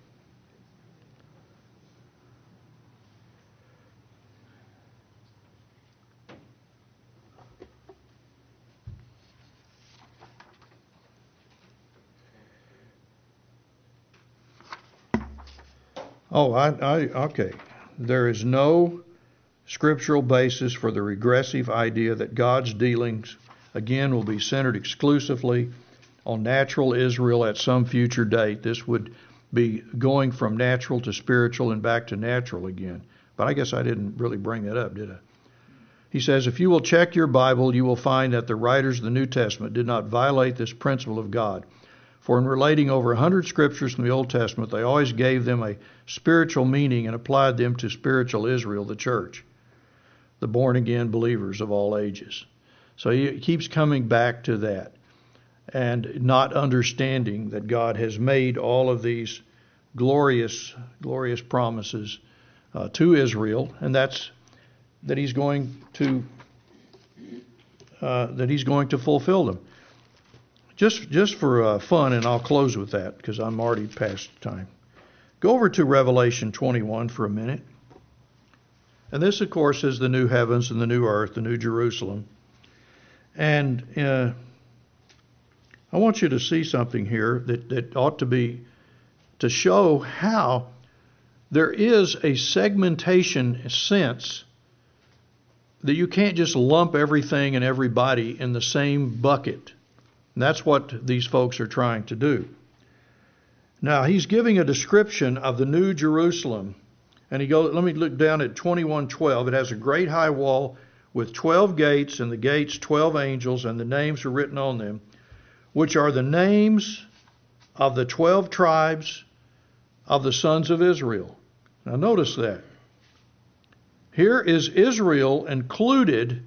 Oh, I, I, okay. There is no scriptural basis for the regressive idea that God's dealings, again, will be centered exclusively on natural Israel at some future date. This would be going from natural to spiritual and back to natural again. But I guess I didn't really bring that up, did I? He says, if you will check your Bible, you will find that the writers of the New Testament did not violate this principle of God. For in relating over a hundred scriptures from the Old Testament, they always gave them a spiritual meaning and applied them to spiritual Israel, the church, the born-again believers of all ages. So he keeps coming back to that and not understanding that God has made all of these glorious, glorious promises uh, to Israel, and that's that he's going to uh, that he's going to fulfill them. Just just for uh, fun, and I'll close with that because I'm already past time. Go over to Revelation twenty-one for a minute. And this, of course, is the new heavens and the new earth, the new Jerusalem. And uh, I want you to see something here that, that ought to be, to show how there is a segmentation sense that you can't just lump everything and everybody in the same bucket. And that's what these folks are trying to do. Now, he's giving a description of the new Jerusalem. And he goes, let me look down at twenty-one twelve. It has a great high wall with twelve gates, and the gates twelve angels, and the names are written on them, which are the names of the twelve tribes of the sons of Israel. Now notice that. Here is Israel included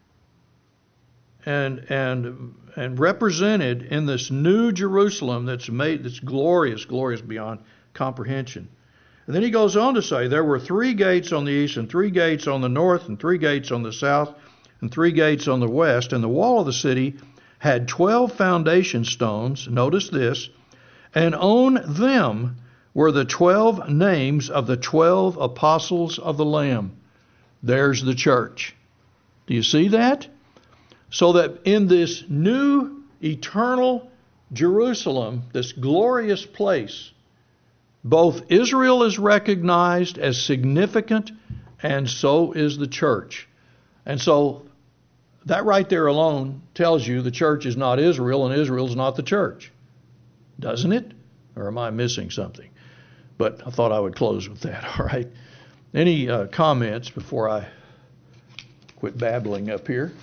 and and and represented in this new Jerusalem that's made that's glorious, glorious beyond comprehension. And then he goes on to say there were three gates on the east and three gates on the north and three gates on the south and three gates on the west. And the wall of the city had twelve foundation stones. Notice this. And on them were the twelve names of the twelve apostles of the Lamb. There's the church. Do you see that? So that in this new eternal Jerusalem, this glorious place, both Israel is recognized as significant, and so is the church. And so that right there alone tells you the church is not Israel and Israel is not the church. Doesn't it? Or am I missing something? But I thought I would close with that. All right. Any uh, comments before I quit babbling up here?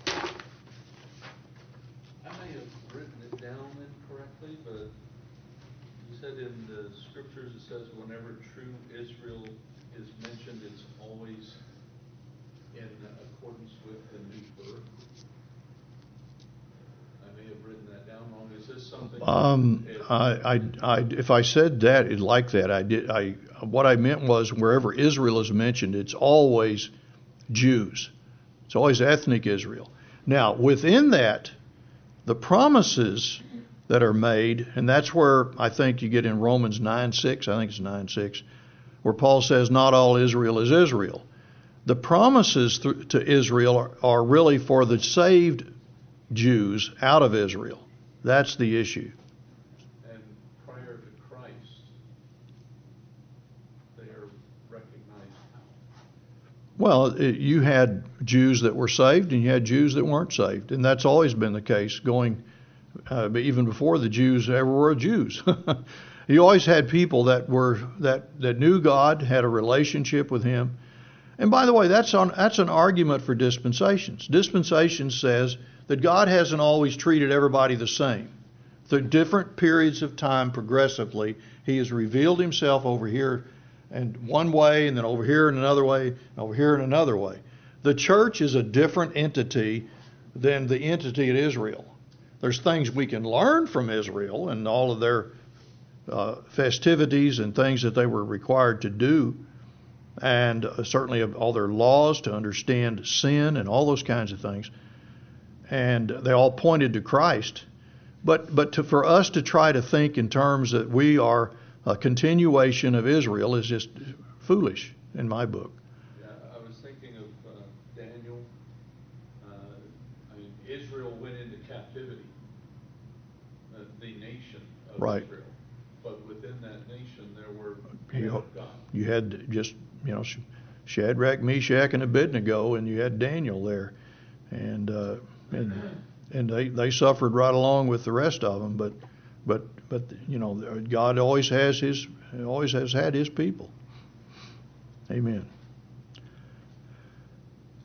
I may have written it down incorrectly, but you said in the scriptures it says whenever true Israel is mentioned, it's always in accordance with the new birth. I may have written that down wrong. Is this something? Um, I, I, I, if I said that it like that, I did. I what I meant was wherever Israel is mentioned, it's always Jews. It's always ethnic Israel. Now, within that, the promises that are made, and that's where I think you get in Romans nine six, I think it's nine six, where Paul says not all Israel is Israel. The promises th- to Israel are, are really for the saved Jews out of Israel. That's the issue. And prior to Christ, they are recognized how? Well, it, you had Jews that were saved and you had Jews that weren't saved. And that's always been the case going, uh, even before the Jews ever were Jews. You always had people that were that, that knew God, had a relationship with Him. And by the way, that's on that's an argument for dispensations. Dispensation says that God hasn't always treated everybody the same. Through different periods of time, progressively, He has revealed Himself over here in one way, and then over here in another way, and over here in another way. The church is a different entity than the entity at Israel. There's things we can learn from Israel and all of their uh, festivities and things that they were required to do, and uh, certainly all their laws to understand sin and all those kinds of things. And they all pointed to Christ. But but to, for us to try to think in terms that we are a continuation of Israel is just foolish in my book. Yeah, I was thinking of uh, Daniel. Uh, I mean, Israel went into captivity, uh, the nation of Right. Israel. But within that nation, there were You, men of God. you had just, you know, Shadrach, Meshach, and Abednego, and you had Daniel there. And uh, and and they, they suffered right along with the rest of them. But but but you know, God always has his always has had His people. Amen.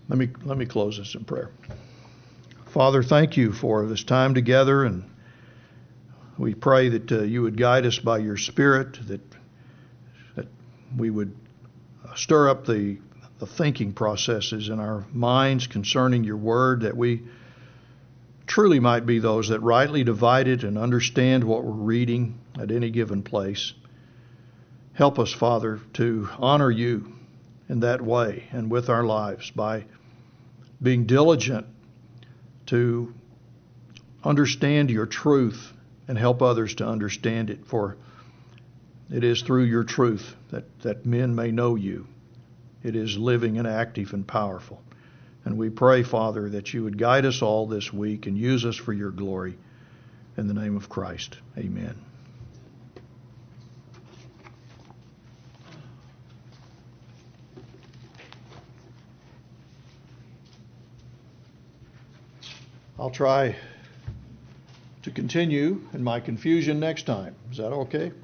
Let me, let me close this in prayer. Father, thank you for this time together, and we pray that uh, you would guide us by your Spirit, that, that we would stir up the, the thinking processes in our minds concerning your word, that we truly might be those that rightly divide it and understand what we're reading at any given place. Help us, Father, to honor you in that way and with our lives by being diligent to understand your truth and help others to understand it. For it is through your truth that, that men may know you. It is living and active and powerful. And we pray, Father, that you would guide us all this week and use us for your glory. In the name of Christ, amen. I'll try to continue in my confusion next time. Is that okay?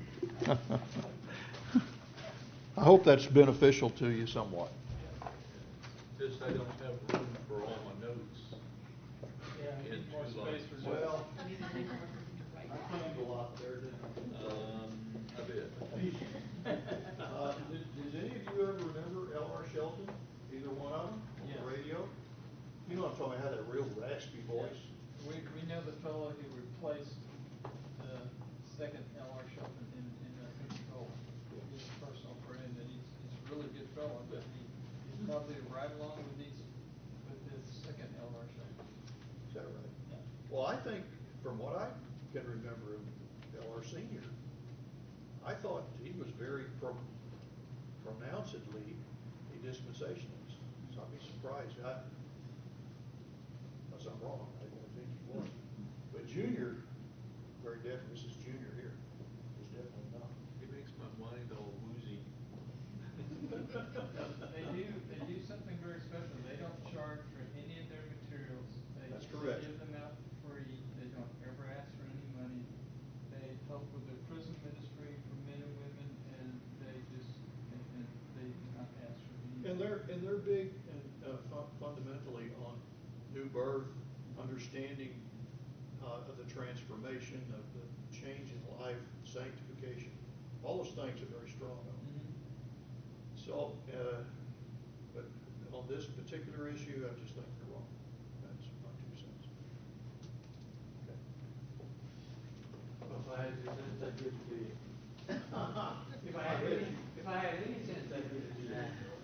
I hope that's beneficial to you somewhat. Just I don't have room for all my notes. Yeah, you need more space for that. Well, I planned a lot there, didn't Um, a bit. I? Uh, did, did any of you ever remember L R Shelton? Either one of them? On Yeah. the radio? You know what I'm talking about, had that real raspy voice. We, we know the fellow who replaced the second L R Shelton in, in uh, control. He's a personal friend, and he's, he's a really good fellow, but he, he's probably right along with these, with this second L R Shelton. Is that right? Yeah. Well, I think, from what I can remember of L R Senior, I thought he was very pro- pronouncedly a dispensationalist. So I'd be surprised. I, unless I'm wrong, I don't think he was. But Junior, very definitely, this is Junior here, is definitely not. It makes my mind all woozy. They do, they do something very special. They don't charge for any of their materials. They That's correct. give them out for free. They don't ever ask for any money. They help with the prison ministry for men and women, and they just, and, and they do not ask for any. And they're, and they're big and uh, fu- fundamentally on new birth, understanding uh, of the transformation, of the change in life, sanctification. All those things are very strong on. Mhm. So, uh, but on this particular issue, I just think they're wrong. That's my two cents. Okay. Well, if I had two cents, I'd give it to you. If I had any, if I had any sense, I'd give it to you.